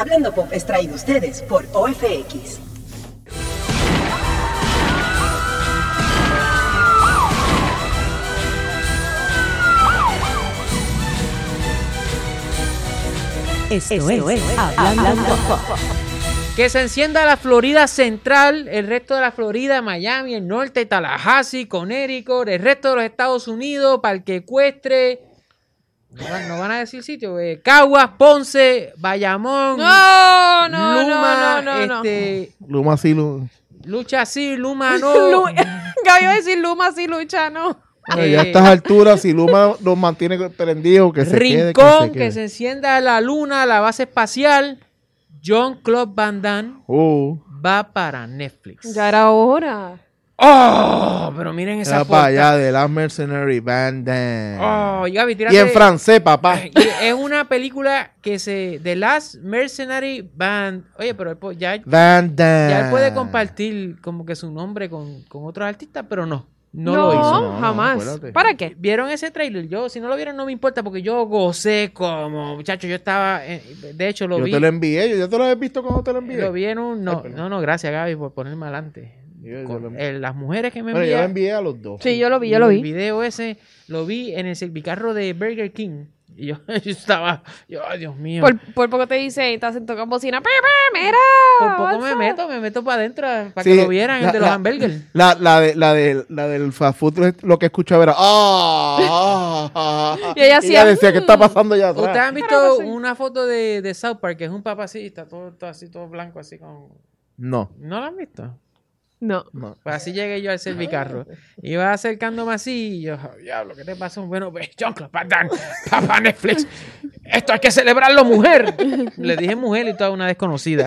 Hablando Pop es traído a ustedes por OFX. Esto es Hablando Pop. Que se encienda la Florida Central, el resto de la Florida, Miami, el norte, Tallahassee, Connecticut, el resto de los Estados Unidos, Parque Ecuestre, no van a decir sitio, Caguas, Ponce, Bayamón, No. Luma sí, Luma. Lucha sí, Luma no. Gaby iba a decir Luma sí, Lucha no. Bueno, ya a estas alturas, si Luma los mantiene prendidos, que se Rincón, quede, que se encienda la luna, la base espacial. Jean-Claude Van Damme va para Netflix. Ya era hora. ¡Oh! Pero miren esa Era portada. para allá de Last Mercenary Van Damme. ¡Oh! Y Gaby, tírate. Y en francés, papá. Es una película que The Last Mercenary Band. Oye, pero ya Van Damme. él puede compartir como que su nombre con otros artistas, pero no lo hizo. No, Jamás. acuérdate. ¿Para qué? ¿Vieron ese trailer? Yo, si no lo vieron, no me importa porque yo gocé como, muchachos, yo estaba, de hecho lo Yo vi. te lo envié, yo ya te lo había visto cuando te lo envié. Lo vi en un, Ay, perdón. no, gracias Gaby por ponerme adelante. Yo Con, lo envié. las mujeres que me Bueno, yo lo envían. envié a los dos. Sí, yo lo vi. El video ese lo vi en el servicarro de Burger King. Y yo estaba, ay Dios mío. Por poco te dice, te hacen tocar bocina. Mira. Por poco me meto para adentro para que lo vieran, el de los hamburgers. La del fast food, lo que escuchaba era Y ella hacía, decía, ¿qué está pasando allá atrás? ¿Ustedes han visto una foto de South Park, que es un papá así, está todo así, todo blanco, así con... No. ¿No lo han visto? No. Pues así llegué yo al servicarro. Iba acercándome así y yo, diablo, ¿qué te pasó? Bueno, pues, Jean-Claude Van Damme, papá Netflix, esto hay que celebrarlo, mujer. Le dije mujer y toda una desconocida.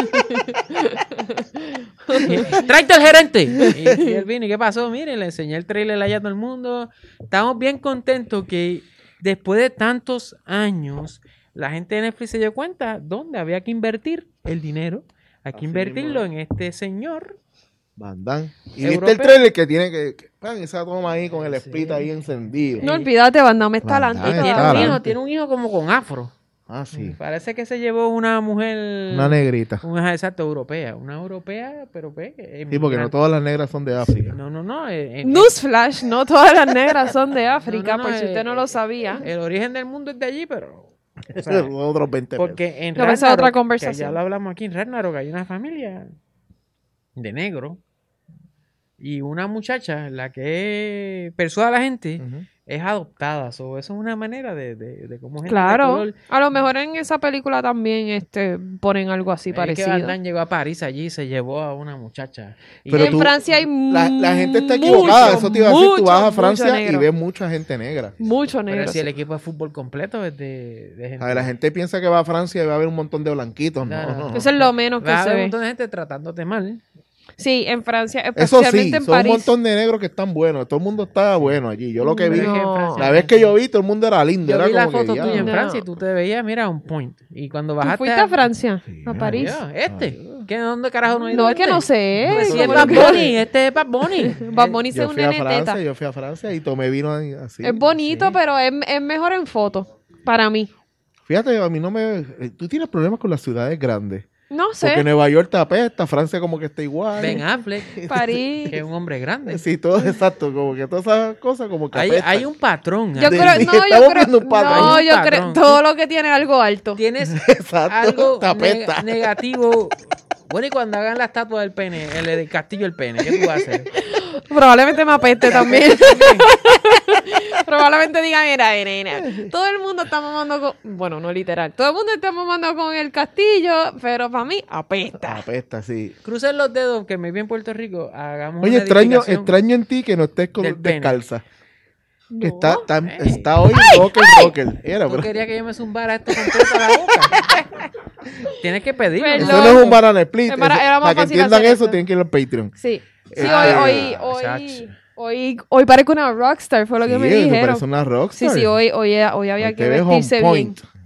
¡Tráete al gerente! Y él vino, ¿y qué pasó? Mire, le enseñé el trailer allá a todo el mundo. Estamos bien contentos que después de tantos años, la gente de Netflix se dio cuenta dónde había que invertir el dinero. Hay que Así invertirlo mismo. en este señor. Van Damme. Y Europeo. viste el trailer que tiene que esa toma ahí con el split ahí encendido. No olvídate, Van Damme está Van adelante. Damme Tiene está un hijo, adelante. tiene un hijo como con afro. Ah, sí. Parece que se llevó una mujer. Una negrita. Exacto, europea. Una europea, pero ve. Sí, porque no todas las negras son de África. No. Newsflash, no todas las negras son de África, No, por si usted no lo sabía. El origen del mundo es de allí, pero. O sea, Son otros 20 pesos. porque en Pero esa es otra Ragnarok, conversación. que ya lo hablamos aquí en Ragnarok, hay una familia de negro. Y una muchacha, la que persuade a la gente, Ujú. es adoptada. So, eso es una manera de cómo gente de Claro. color. A lo mejor en esa película también ponen algo así Es que parecido. Van Damme llegó a París allí y se llevó a una muchacha. Y Pero en tú- Francia hay La gente está equivocada. Eso te iba a decir. Tú vas a mucho Francia y negro. ves mucha gente negra. Mucho negro. pero si sí. el equipo de fútbol completo es de gente. A ver, la gente piensa que va a Francia y va a haber un montón de blanquitos. No, No, no. Eso es lo menos que Va a se haber un ve. montón de gente tratándote mal. Sí, en Francia, Eso especialmente sí, en son un París. montón de negros que están buenos. Todo el mundo está bueno allí. Yo lo que vi, Pero es que en No. Francia la vez que yo vi, todo el mundo era lindo. Yo Era vi la como que, foto tuya en No. Francia y tú te veías, mira, un point. Y cuando ¿Tú bajaste fuiste a Francia? ¿A París? ¿Qué? ¿Dónde carajo no he ido? No, es que no sé. Pues si es Como Bad que- Bunny, este es Bad Bunny. Bad Bunny es yo un fui a nene teta. Francia, yo fui a Francia y tomé vino ahí, así. Es bonito, Sí. pero es mejor en foto, para mí. Fíjate, a mí no me... Tú tienes problemas con las ciudades grandes. No Porque sé, Nueva York te apesta, Francia como que está igual. Ben Affleck, París. que es un hombre grande. Sí, todo exacto. Como que todas esas cosas como que apestan. Hay un patrón. Yo ahí. creo, de- no, yo estamos creo, viendo un patrón. no, Hay un yo creo, patrón. todo lo que tiene algo alto. Tienes Exacto, algo te apesta. negativo. Bueno, y cuando hagan la estatua del pene, el del castillo del pene, ¿qué tú vas a hacer? Probablemente me apeste también. Probablemente diga, mira, todo el mundo está mamando con... Bueno, no literal. Todo el mundo está mamando con el castillo, pero para mí apesta. Apesta, sí. Crucen los dedos que me vi en Puerto Rico, hagamos Oye, una edificación extraño en ti que no estés del pene. descalza. Que No. está hoy rocker. Era, ¿Tú pero querías que yo me zumbara esto completo a la boca? Tienes que pedirlo. Perdón. eso no es un banana split. Es para- era más Para que fácil entiendan hacer eso, eso. tienen que ir al Patreon. Sí. Sí, chacho. hoy parezco una rockstar, fue lo que Sí, me eso dijeron. parece una rockstar. Sí, hoy había Hoy que te ves on vestirse bien. point.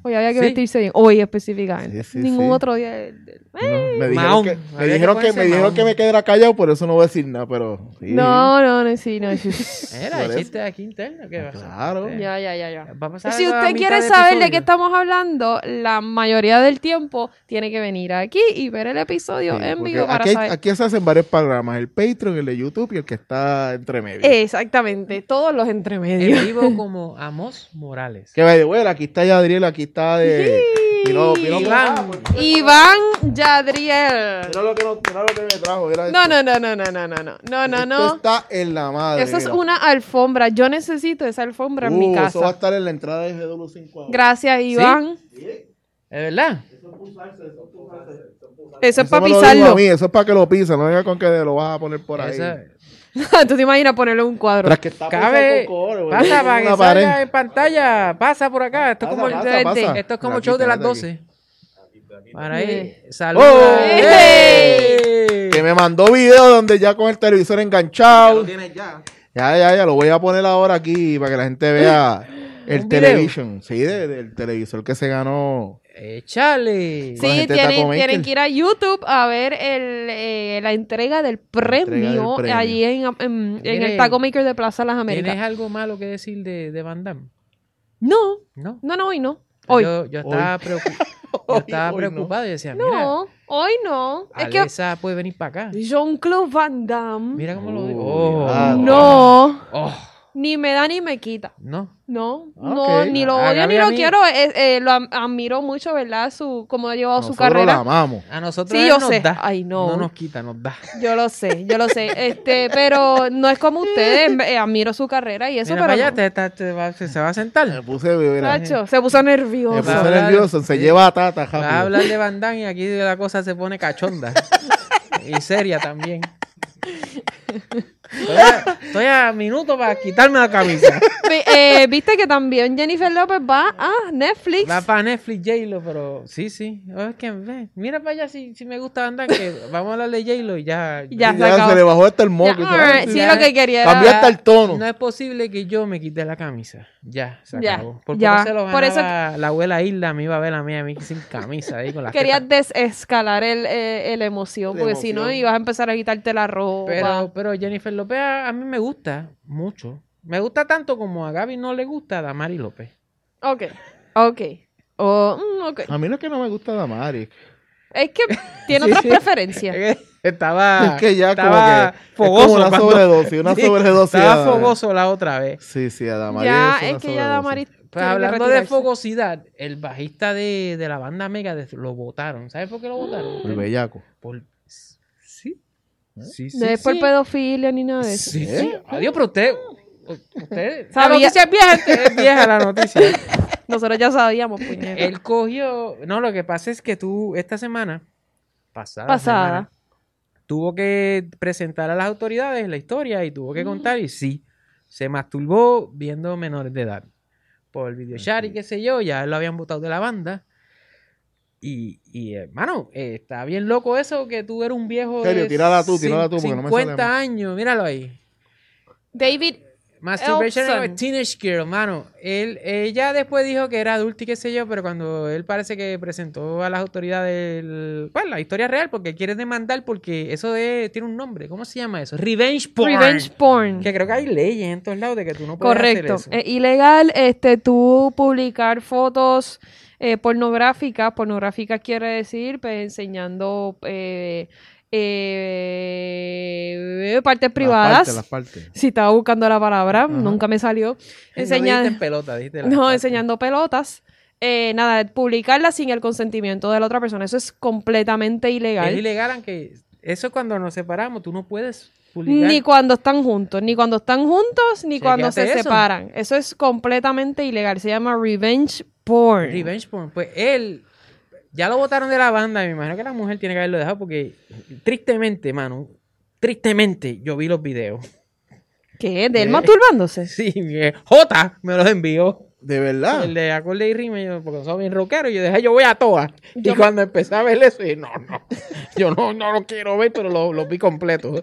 Hoy había que Sí. vestirse bien. Hoy específicamente. Sí, sí, Ningún sí. otro día. Me Mahón. dijeron que, me Había dijeron que que, ponerse me dijeron Mahón. que me quedara callado, por eso no voy a decir nada, pero... sí. No, sí, no. Era Por el eso. chiste aquí interno. ¿Qué pasa? Claro. Ya. Va a pasar Si algo a usted mitad quiere de saber de episodio. qué estamos hablando, la mayoría del tiempo tiene que venir aquí y ver el episodio Sí, en porque vivo para aquí, saber. aquí se hacen varios programas, el Patreon, el de YouTube y el que está entre medio. Exactamente, todos los En entremedios. vivo como Amos Morales. Que vaya, bueno, aquí está Yadriel, aquí está de... Vino Iván. Iván Yadriel. Mira lo que me trajo, mira No, esto. no. Esto está en la madre. Eso es mira. una alfombra. Yo necesito esa alfombra en mi Eso va a casa. estar en la entrada de GW5 ahora. Gracias, Iván. ¿Es verdad? Eso es para me lo dijo pisarlo. a mí, eso es para que lo pisen, no venga con que lo vas a poner por ahí. Esa- Tú te imaginas ponerle un cuadro. Tras que está Cabe. pesado con cobre, Pasa para que una salga pared. en pantalla. Pasa por acá. Esto es como, Pasa. esto es como Aquí, show de las quédate 12. Para ahí. ¡Eh! Saludos. ¡Oh! ¡Ey! Que me mandó video donde ya con el televisor enganchado. Ya, lo voy a poner ahora aquí para que la gente vea el ¿Un video? television. Sí, del televisor que se ganó. Échale. Con la Sí, gente de Taco tienen Maker. que ir a YouTube a ver la entrega del premio, premio. allí en Mire, el Taco Maker de Plaza Las ¿Tienes Américas. algo malo que decir de Van Damme? No, No. hoy no. Hoy. Yo estaba, yo estaba Hoy no. preocupado y decía, mira, No, hoy no. Es que Alessa puede venir para acá. Jean-Claude Van Damme Mira cómo lo digo. Oh, no, Oh, ni me da ni me quita. no. No, Ok. no, ni lo A odio Gaby ni a lo mí- quiero. Lo admiro mucho, ¿verdad? Cómo ha llevado su Nosotros la carrera. amamos. A nosotros Sí, él yo nos sé. da. Ay, no. No nos quita, nos da. Yo lo sé. Pero no es como ustedes. Admiro su carrera y eso, Mira, pero para no. allá, se va a sentar. Me puse, mira, Chacho, se puso nervioso. me puse Va a hablar- nervioso. Se sí. lleva a tata Vas a rápido. hablar de Van Damme y aquí la cosa se pone cachonda. Y seria también. Estoy a minutos para quitarme la camisa. Viste que también Jennifer López va a Netflix. Va para Netflix J-Lo, pero sí. Es que, mira para allá si me gusta Van Damme, que vamos a hablar de J-Lo y ya. Ya. Ya acabó. se le bajó hasta el moco. Ya, ¿sabes? sí, Ya. lo que quería era. Cambió hasta el tono. No es posible que yo me quite la camisa. Ya, se Ya, acabó. Por ya. poco se lo Por eso- ganaba la abuela Hilda, me iba a ver a mí sin camisa ahí con las Quería tetas. desescalar la emoción, La porque si no emoción. ibas a empezar a quitarte la ropa. Pero Jennifer López a mí me gusta mucho. Me gusta tanto como a Gaby no le gusta a Damari López. Ok. Ok. A mí lo que no me gusta de Damari. Es que tiene otras preferencias. Estaba, Es que ya estaba como fogoso. una cuando- sobredosis, una Sí, sobredosis. Estaba fogoso la otra vez. Sí, a Damari Ya, es una es que ya sobredosis. Damari. Pues tiene que hablando de retirarse. fogosidad, el bajista de la banda Megadeth lo votaron. ¿Sabes por qué lo votaron? El bellaco. Por... Sí. Sí, No es por sí. pedofilia ni nada de eso. Sí, sí. Adiós, pero usted... La Sabía- noticia es vieja la noticia. Nosotros ya sabíamos, puñeta. Él cogió... No, lo que pasa es que tú, esta semana, pasada Pasada. tuvo que presentar a las autoridades la historia y tuvo que contar y sí, se masturbó viendo menores de edad. Por el video chat y qué sé yo, ya lo habían votado de la banda. Y hermano, está bien loco eso que tú eres un viejo Serio, de tírala tú, porque no me 50 sale. años, míralo ahí. David. Masturbation of a Elfson. Teenage Girl, mano. Ella después dijo que era adulto y qué sé yo, pero cuando él parece que presentó a las autoridades la historia real, porque quiere demandar porque eso tiene un nombre. ¿Cómo se llama eso? Revenge porn. Revenge porn. Que creo que hay leyes en todos lados de que tú no puedes Correcto. hacer eso. Es ilegal tú publicar fotos pornográficas. Pornográficas quiere decir pues, enseñando partes privadas. Las partes. Si estaba buscando la palabra, nunca me salió. No dijiste en Enseñando, pelota, dijiste la no, parte. enseñando pelotas. Nada, publicarlas sin el consentimiento de la otra persona. Eso es completamente ilegal. Es ilegal, aunque eso es cuando nos separamos, tú no puedes publicar. Ni cuando están juntos, ni cuando están juntos, ni cuando se Chequéate eso. separan. Eso es completamente ilegal. Se llama revenge porn. Revenge porn. Pues él ya lo botaron de la banda y me imagino que la mujer tiene que haberlo dejado porque tristemente, mano, tristemente yo vi los videos. ¿Qué? ¿De él masturbándose? Sí, J me los envió. De verdad. El de acorde y rima, yo, porque soy bien rockero, y yo dije, yo voy a todas. Y cuando empecé a ver eso, dije, no, yo no lo quiero ver, pero lo vi completo.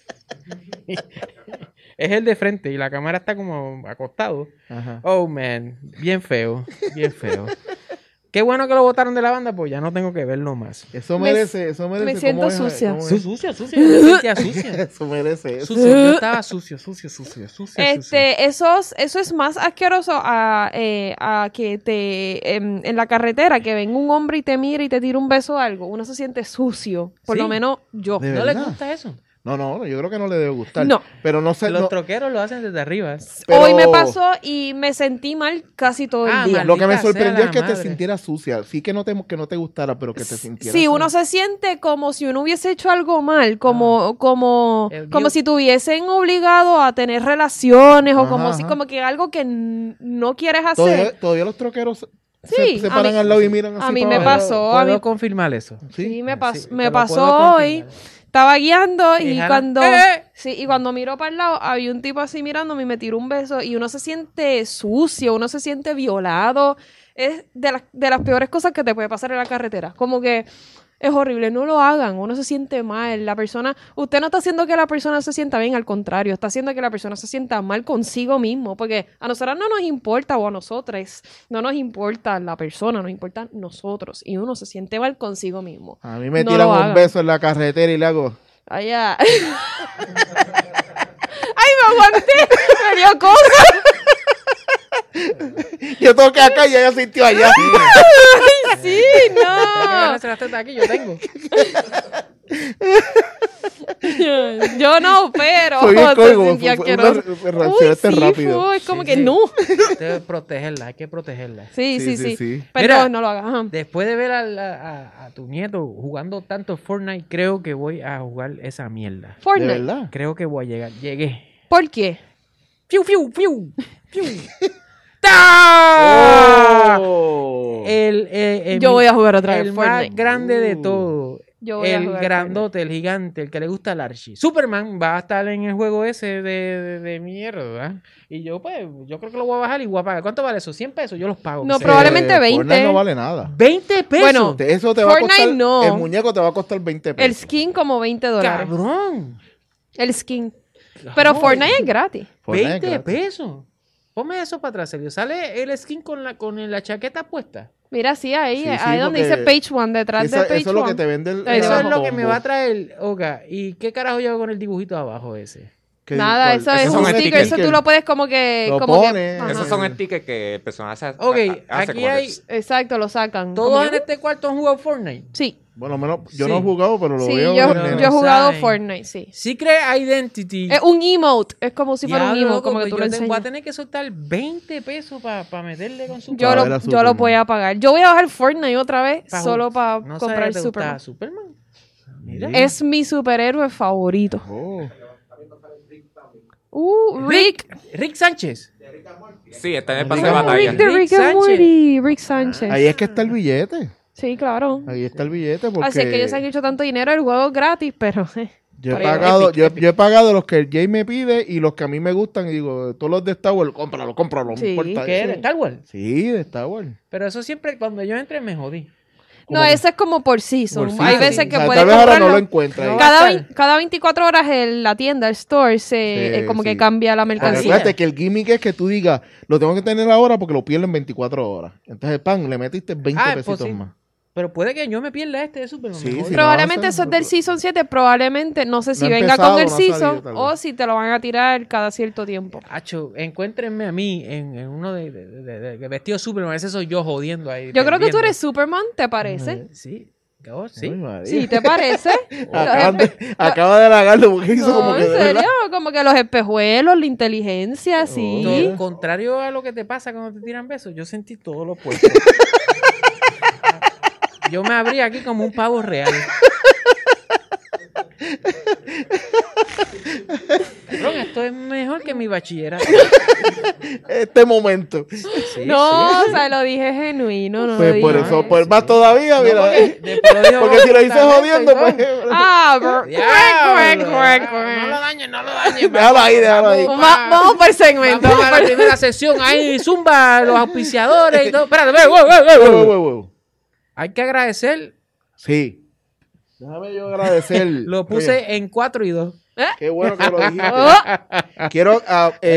Es el de frente y la cámara está como acostado. Ajá. Oh, man, bien feo, bien feo. Qué bueno que lo botaron de la banda, pues ya no tengo que verlo más. Eso merece. Me siento ¿cómo es? sucia. ¿Cómo es? Sucia. Yo me sentía sucia. Eso merece eso. Sucio. Yo estaba sucio. Eso es más asqueroso a que en la carretera que venga un hombre y te mire y te tire un beso o algo. Uno se siente sucio. Por Sí. lo menos yo. ¿De ¿No les verdad? gusta eso? No, yo creo que no le debe gustar. No. Pero no sé. Los no- troqueros lo hacen desde arriba. pero Hoy me pasó y me sentí mal casi todo el día. Lo que me Maldita sea sorprendió la es que te madre. sintieras sucia. Sí que no te gustara, pero que te sintieras Sí, sucia. uno se siente como si uno hubiese hecho algo mal, como El como guilt. si tuviesen obligado a tener relaciones o Ajá, como ajá. como que algo que no quieres hacer. Todavía los troqueros Sí, se a paran mí- al lado y miran así a mí para me abajo. pasó. ¿Puedo a mí- confirmar eso? Sí, me Sí, pasó, te me lo pasó puedo hoy. confirmar. Estaba guiando y Dijeron, cuando "¡Eh!". sí, y cuando miro para el lado había un tipo así mirándome y me tiró un beso y uno se siente sucio, uno se siente violado. Es de las peores cosas que te puede pasar en la carretera. Como que es horrible, no lo hagan, uno se siente mal, usted no está haciendo que la persona se sienta bien, al contrario, está haciendo que la persona se sienta mal consigo mismo, porque a nosotros no nos importa, o a nosotros, no nos importa la persona, nos importa nosotros, y uno se siente mal consigo mismo. A mí me No tiran lo un hagan. beso en la carretera y le hago... Allá. ¡Ay, me aguanté! ¡Me dio cosa! Yo toqué acá y ella sintió allá. ¡Sí, ¿Qué no! van a las tetas aquí? Yo tengo. Yo no, pero Fue bien se cómico, sentía fue una asqueroso. reaccionaste sí, rápido. fue, es como Sí, que sí. no. Debe protegerla, hay que protegerla. Sí, Sí, sí, sí, sí. sí. Pero Mira. no lo hagas. Ajá. Después de ver a tu nieto jugando tanto Fortnite, creo que voy a jugar esa mierda. ¿De Fortnite. verdad? Creo que voy a llegar. Llegué. ¿Por qué? ¡Fiu, fiu, fiu! ¡Fiu! ¡Ta! Oh. Yo voy a jugar otra vez El más Fortnite. grande de todo. Yo voy a El jugar grandote, el gigante, el que le gusta al Archie. Superman va a estar en el juego ese de mierda, ¿verdad? Y yo, pues, yo creo que lo voy a bajar y voy a pagar. ¿Cuánto vale eso? 100 pesos, yo los pago. No, Sí. probablemente 20. Fortnite no vale nada. 20 pesos. Bueno, Eso te va a Fortnite costar... no. El muñeco te va a costar 20 El pesos. skin como $20. cabrón. El skin. Pero No, Fortnite es gratis. Fortnite 20 gratis. pesos. Ponme eso para atrás, Sergio. Sale el skin con la chaqueta puesta. Mira, sí, ahí, Sí, sí, ahí donde porque dice Page One, detrás de Page Eso es lo que One. te vende el... Ahí Eso debajo. es lo que me combo. va a traer, Oga. ¿Y qué carajo yo hago con el dibujito abajo ese? ¿Qué- Nada, cuál? eso Esos es son un sticker. Eso stickers. tú lo puedes como que... Lo como que- pones. ajá. Esos son stickers que el personaje hace. Ok, hace aquí como hay... que- Exacto, lo sacan. Todos Como en que- este cuarto han jugado Fortnite. Sí, Bueno, menos, yo Sí. no he jugado, pero lo sí, veo. yo, en el- yo he jugado saben. Fortnite, sí. Secret Identity. Es un emote, es como si fuera un Diablo, emote, loco, como que pues tú yo lo voy a enseñas. tener que soltar 20 pesos para meterle con su... Yo Para lo, ver a yo Superman. lo voy a pagar. Yo voy a bajar Fortnite otra vez solo para No sabía comprar que te Superman. gustaba Superman. Mira. Es mi superhéroe favorito. Oh. Rick. Rick Sánchez. Sí, está en el Rick pase de and batalla. Rick de Rick Rick and Sánchez. Morty. Rick Sánchez. Ahí es que está el billete. Sí, claro. Ahí está el billete porque Así es que ellos han hecho tanto dinero, el juego es gratis, pero... yo he Por ahí va. pagado, yo he pagado los que el Jay me pide y los que a mí me gustan y digo, todos los de Star Wars, cómpralo, no Sí. importa. ¿Qué eso. era? ¿Star Wars? Sí, de Star Wars. Pero eso siempre, cuando yo entré, me jodí. No, ese es como por season. Por Hay season. veces O que sea, puedes tal vez ahora no comprarlo. lo encuentra. No. ahí. Cada 24 horas en la tienda, el store, como sí. que cambia la Porque mercancía. acuérdate que el gimmick es que tú digas, lo tengo que tener ahora porque lo pierdo en 24 horas. Entonces, pan, le metiste 20 Ah, es pesitos posible. más. Pero puede que yo me pierda este de Superman. Sí, me jodí. sí. Probablemente no, eso es del Season 7, probablemente, no sé si No ha venga empezado, con el no ha salido, Season tal o vez. si te lo van a tirar cada cierto tiempo. Acho, encuéntrenme a mí en uno de vestido Superman. Ese soy yo jodiendo ahí. Yo creo que tú perdiendo. eres Superman, ¿te parece? Sí. Oh, sí. Ay, María. Sí, ¿te parece? Acaba de halagarlo porque hizo No, como que en de verdad. serio, como que los espejuelos, la inteligencia, sí. Todo, contrario a lo que te pasa cuando te tiran besos, yo sentí todo lo opuesto. Yo me abrí aquí como un pavo real. Cabrón, esto es mejor que mi bachillerato. Este momento. Sí, No, sí. o sea, lo dije genuino, no Pues lo por dije. eso, pues más todavía, No, mira. después lo dijo Porque si lo hice bonitamente jodiendo, y todo. pues. Ah, bro. Diablo, Cuac. No lo dañes, no lo dañes. Déjalo ahí, déjalo ahí. Vamos por el segmento. Vamos a la primera sesión. Ahí zumba, los auspiciadores y todo. Espérate, ve. Huevo. Hay que agradecer. Sí. Déjame yo agradecer. Lo puse en 4 y 2. Qué bueno que lo dijiste. Oh, Quiero,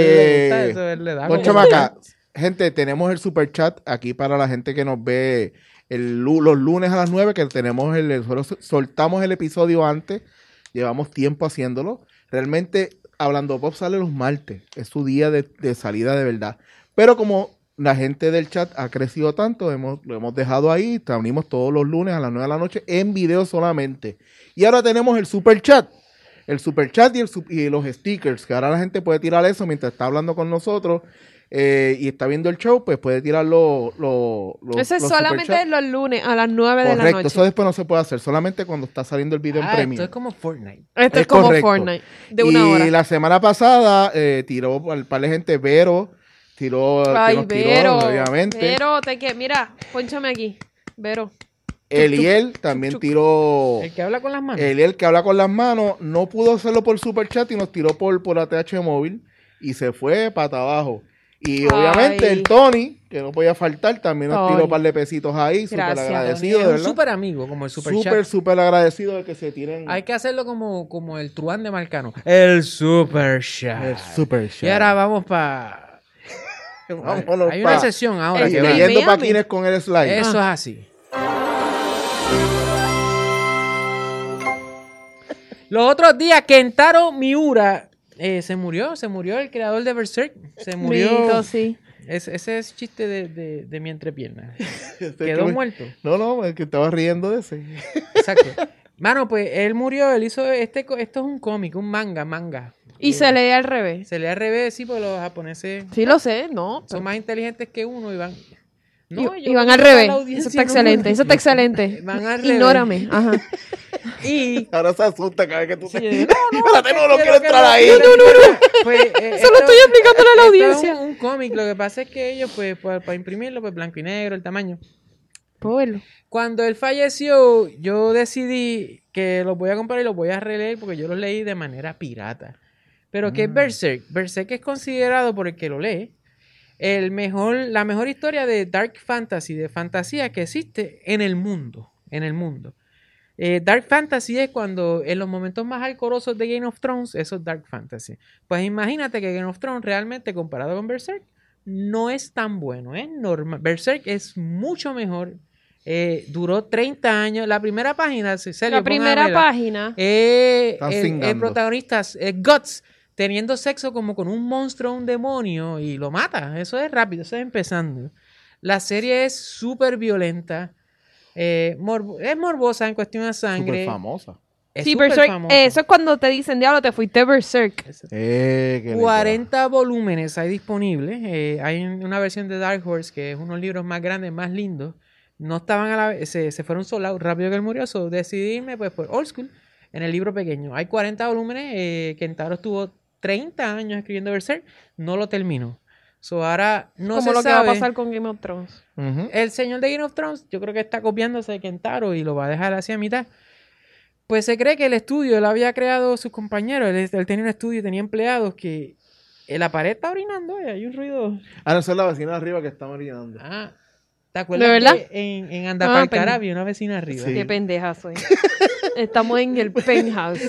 Eso le da con como- chamaca, gente, tenemos el super chat aquí para la gente que nos ve los lunes a las 9, que tenemos soltamos el episodio antes. Llevamos tiempo haciéndolo. Realmente, Hablando Pop sale los martes. Es su día de salida de verdad. Pero como la gente del chat ha crecido tanto, lo hemos dejado ahí. Reunimos todos los lunes a las 9 de la noche en video solamente. Y ahora tenemos el super chat. El super chat y los stickers. Que ahora la gente puede tirar eso mientras está hablando con nosotros. Y está viendo el show, pues puede tirar los Eso es los solamente superchats. los lunes a las 9 de la Correcto, noche. eso después no se puede hacer. Solamente cuando está saliendo el video en Esto premium. es como Fortnite. Esto es Es como correcto. Fortnite, de una hora. Y la semana pasada tiró al par de gente. Vero tiró, que Ay, nos tiró, Vero. obviamente. Vero, mira, pónchame aquí. Vero. Eliel también tiró. El que habla con las manos. Eliel, que habla con las manos, no pudo hacerlo por super chat y nos tiró por ATH móvil y se fue para abajo. Y obviamente Ay. el Tony, que no podía faltar, también nos tiró Tony. un par de pesitos ahí, súper Gracias, agradecido, es de un verdad. súper amigo, como el super chat. Súper agradecido de que se tiren Hay que hacerlo como el truán de Marcano. El super chat. el super chat. Y ahora vamos para... Vámonos Hay pa- una sesión ahora El que va. leyendo Miami. paquines con el slide. Eso es así. Los otros días, Kentaro Miura se murió el creador de Berserk. Se murió. Mito, sí. Ese es chiste de mi entrepierna. Este Quedó que- muerto. No, es que estaba riendo de ese. Exacto. Mano, pues él murió, él hizo esto es un cómic, un manga. Y se lee al revés. Se lee al revés, sí, porque los japoneses Sí lo sé, ¿no? son más inteligentes que uno y van... Y van al revés. Eso está excelente, eso está excelente. Van al revés. Ignórame. Ajá. Y... Ahora se asusta cada vez que tú Sí, te... yo digo, Espérate, no quiero entrar ahí. Pues, Eso lo estoy explicándole a la audiencia. Es un cómic, lo que pasa es que ellos, pues, para imprimirlo, pues blanco y negro, el tamaño. Puedo verlo. Cuando él falleció, yo decidí que los voy a comprar y los voy a releer porque yo los leí de manera pirata. Pero ¿qué es Berserk? Berserk es considerado por el que lo lee la mejor historia de dark fantasy, de fantasía que existe en el mundo. Dark fantasy es cuando en los momentos más alcorosos de Game of Thrones, eso es dark fantasy. Pues imagínate que Game of Thrones realmente comparado con Berserk no es tan bueno, es normal. Berserk es mucho mejor. Duró 30 años. La primera página, La primera página. Están el cingando. protagonista es Guts teniendo sexo como con un monstruo, un demonio, y lo mata. Eso es rápido, eso es empezando. La serie es súper violenta. Es morbosa en cuestión de sangre. Súper famosa. Es Sí, súper Berserk. famosa. Eso es cuando te dicen, diablo, te fuiste Berserk. Qué 40 volúmenes hay disponibles. Hay una versión de Dark Horse que es unos libros más grandes, más lindos. No estaban a la vez, se fueron solados rápido que él murió. So decidí irme pues, por Old School en el libro pequeño. Hay 40 volúmenes. Kentaro estuvo 30 años escribiendo Berserk. No lo terminó. So ahora no Como se lo que va a sabe. pasar con Game of Thrones. Ujú. El señor de Game of Thrones, yo creo que está copiándose de Kentaro y lo va a dejar así a mitad. Pues se cree que el estudio, él había creado sus compañeros, él tenía un estudio y tenía empleados que en la pared está orinando, hay un ruido. Ah, no, esa es la vecina de arriba que está marinando. Ah, ¿te acuerdas ¿De verdad? que en Andapalcara Ah, había una vecina arriba? Sí. Qué pendeja soy. Estamos en el penthouse.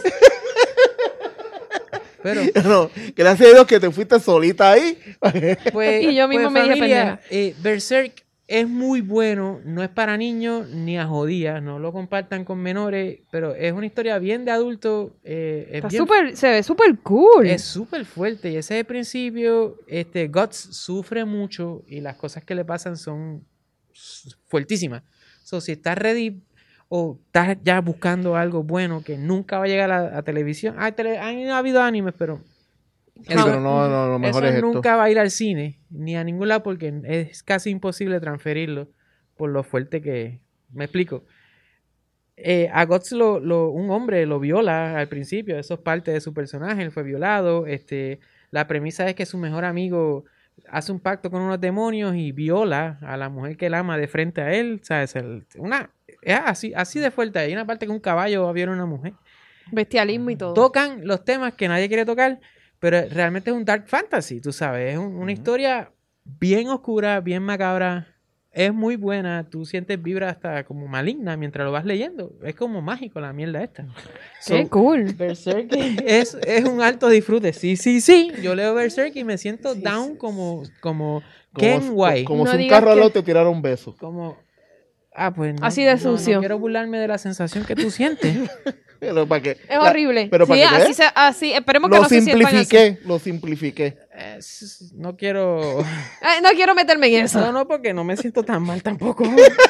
Pero, No, gracias a Dios que te fuiste solita ahí. pues, Y yo mismo me dije familia, Berserk es muy bueno, no es para niños ni a jodidas, no lo compartan con menores, pero es una historia bien de adulto. Está bien se ve súper cool. Es súper fuerte y ese es el principio. Guts sufre mucho y las cosas que le pasan son fuertísimas. So, si estás ready o estás ya buscando algo bueno que nunca va a llegar a televisión. Han habido animes, pero Sí, pero no, lo mejor eso es esto. nunca va a ir al cine ni a ningún lado porque es casi imposible transferirlo por lo fuerte que es. Me explico. A Guts un hombre lo viola al principio, eso es parte de su personaje, él fue violado. La premisa es que su mejor amigo hace un pacto con unos demonios y viola a la mujer que él ama de frente a él. ¿Sabes? Es así de fuerte. Hay una parte que un caballo viola a una mujer. Bestialismo y todo. Tocan los temas que nadie quiere tocar, pero realmente es un dark fantasy, tú sabes. Es una historia bien oscura, bien macabra. Es muy buena. Tú sientes vibra hasta como maligna mientras lo vas leyendo. Es como mágico la mierda esta. Qué cool. Berserk es un alto disfrute. Sí. Yo leo Berserk y me siento down como Ken White. Como No si un digas carro al que- lado te tirara un beso. Como pues no, Así de no sucio. quiero burlarme de la sensación que tú sientes. Pero para que, Es horrible. pero Sí, para que así, esperemos que lo no se sientan así. lo simplifiqué. No quiero... No quiero meterme en eso. No, porque no me siento tan mal tampoco.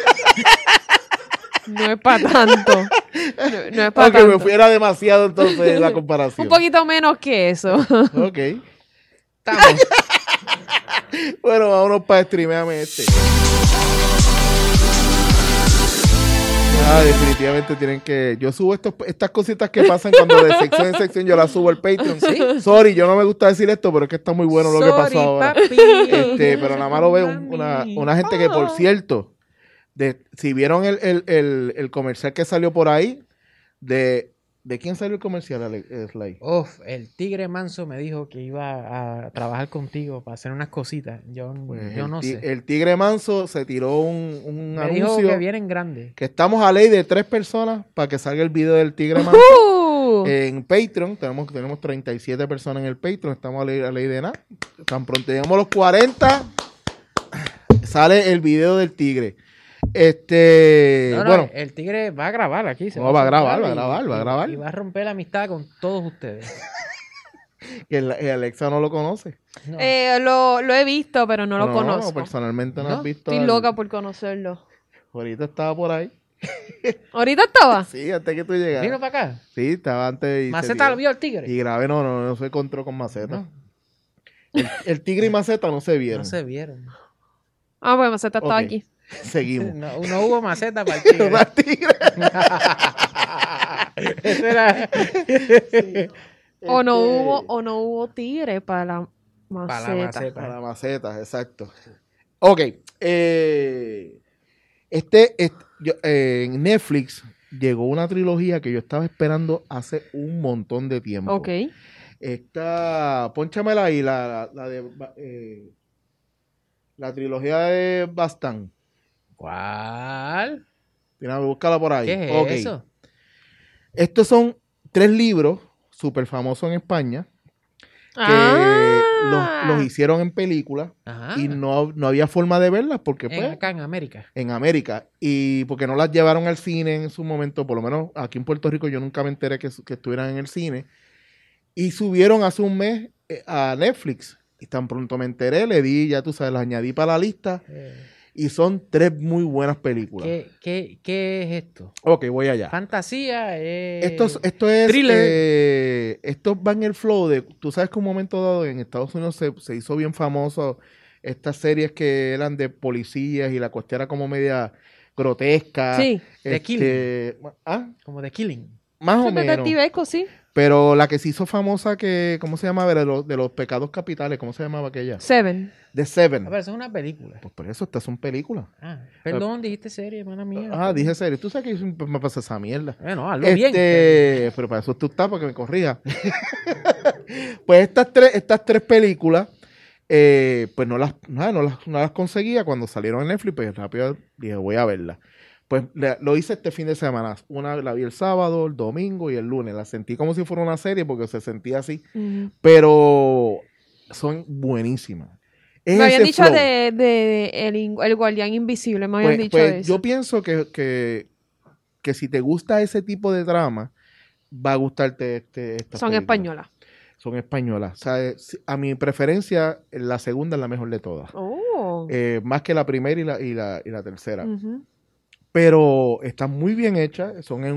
No es para tanto. No es para Aunque tanto. me fuera demasiado entonces la comparación. Un poquito menos que eso. Ok. Estamos. Bueno, vámonos para streameame este. Definitivamente tienen que... Yo subo estas cositas que pasan cuando de sección en sección yo las subo al Patreon. ¿Sí? Sorry, yo no me gusta decir esto, pero es que está muy bueno lo que Sorry, pasó ahora. papi. Pero nada más lo veo una gente que, por cierto, si vieron el comercial que salió por ahí, ¿de quién salió el comercial, Sly? El tigre manso me dijo que iba a trabajar contigo para hacer unas cositas. Yo no sé. El tigre manso se tiró un Me dijo anuncio que vienen grandes. que estamos a ley de 3 personas para que salga el video del tigre manso. En Patreon, tenemos 37 personas en el Patreon, estamos a ley de nada. Tan pronto llegamos a los 40, sale el video del tigre. Bueno, el tigre va a grabar aquí. va a grabar. Y va a romper la amistad con todos ustedes. que Alexa no lo conoce. No. Lo he visto, pero no lo conozco. No, personalmente no ¿No? has visto. Estoy loca por conocerlo. Ahorita estaba por ahí. ¿Ahorita estaba? Sí, antes que tú llegaras. ¿Vino para acá? Sí, estaba antes. Y ¿Maceta lo vio el tigre? Y grave, no se encontró con Maceta. No. El tigre y Maceta no se vieron. No se vieron. Bueno, Maceta estaba Ok. aquí. Seguimos. No hubo maceta para el tigre. Una tigre. Eso era... O no hubo tigre para la maceta. Para la maceta. Para Maceta, exacto. Ok. En Netflix llegó una trilogía que yo estaba esperando hace un montón de tiempo. Ok. Pónchamela ahí, la trilogía de Bastán. ¿Cuál? Búscala por ahí. ¿Qué es Ok. eso? Estos son 3 libros súper famosos en España que los hicieron en película Ajá. y no había forma de verlas porque pues Acá en América. en América y porque no las llevaron al cine en su momento, por lo menos aquí en Puerto Rico yo nunca me enteré que estuvieran en el cine y subieron hace un mes a Netflix y tan pronto me enteré, le di, ya tú sabes, las añadí para la lista y son 3 muy buenas películas. ¿Qué es esto? Ok, voy allá. Fantasía. Esto es thriller. Esto va en el flow de, tú sabes que un momento dado en Estados Unidos se hizo bien famoso estas series que eran de policías y la cuestión era como media grotesca. Sí. The Killing. Como The Killing. Más o Eso es menos. detectivesco, sí. Pero la que se hizo famosa ¿cómo se llamaba? De los pecados capitales, ¿cómo se llamaba aquella? Seven. The Seven. A ver, eso es una película. Pues por eso estas son películas. Perdón, dijiste serie, hermana mía. Dije serie. Tú sabes que yo siempre me pasa esa mierda. Bueno, hazlo bien. Pero para eso tú estás, para que me corrija. Pues estas tres películas, pues no las conseguía cuando salieron en Netflix, pues rápido dije, voy a verlas. Pues lo hice este fin de semana. Una la vi el sábado, el domingo y el lunes. La sentí como si fuera una serie porque se sentía así. Pero son buenísimas. Me habían dicho flow. el guardián invisible, me habían dicho Pues eso. yo pienso que si te gusta ese tipo de drama, va a gustarte estas Son películas. españolas. Son españolas. O sea, a mi preferencia, la segunda es la mejor de todas. Oh. Más que la primera y la tercera. Ujú. Pero están muy bien hechas.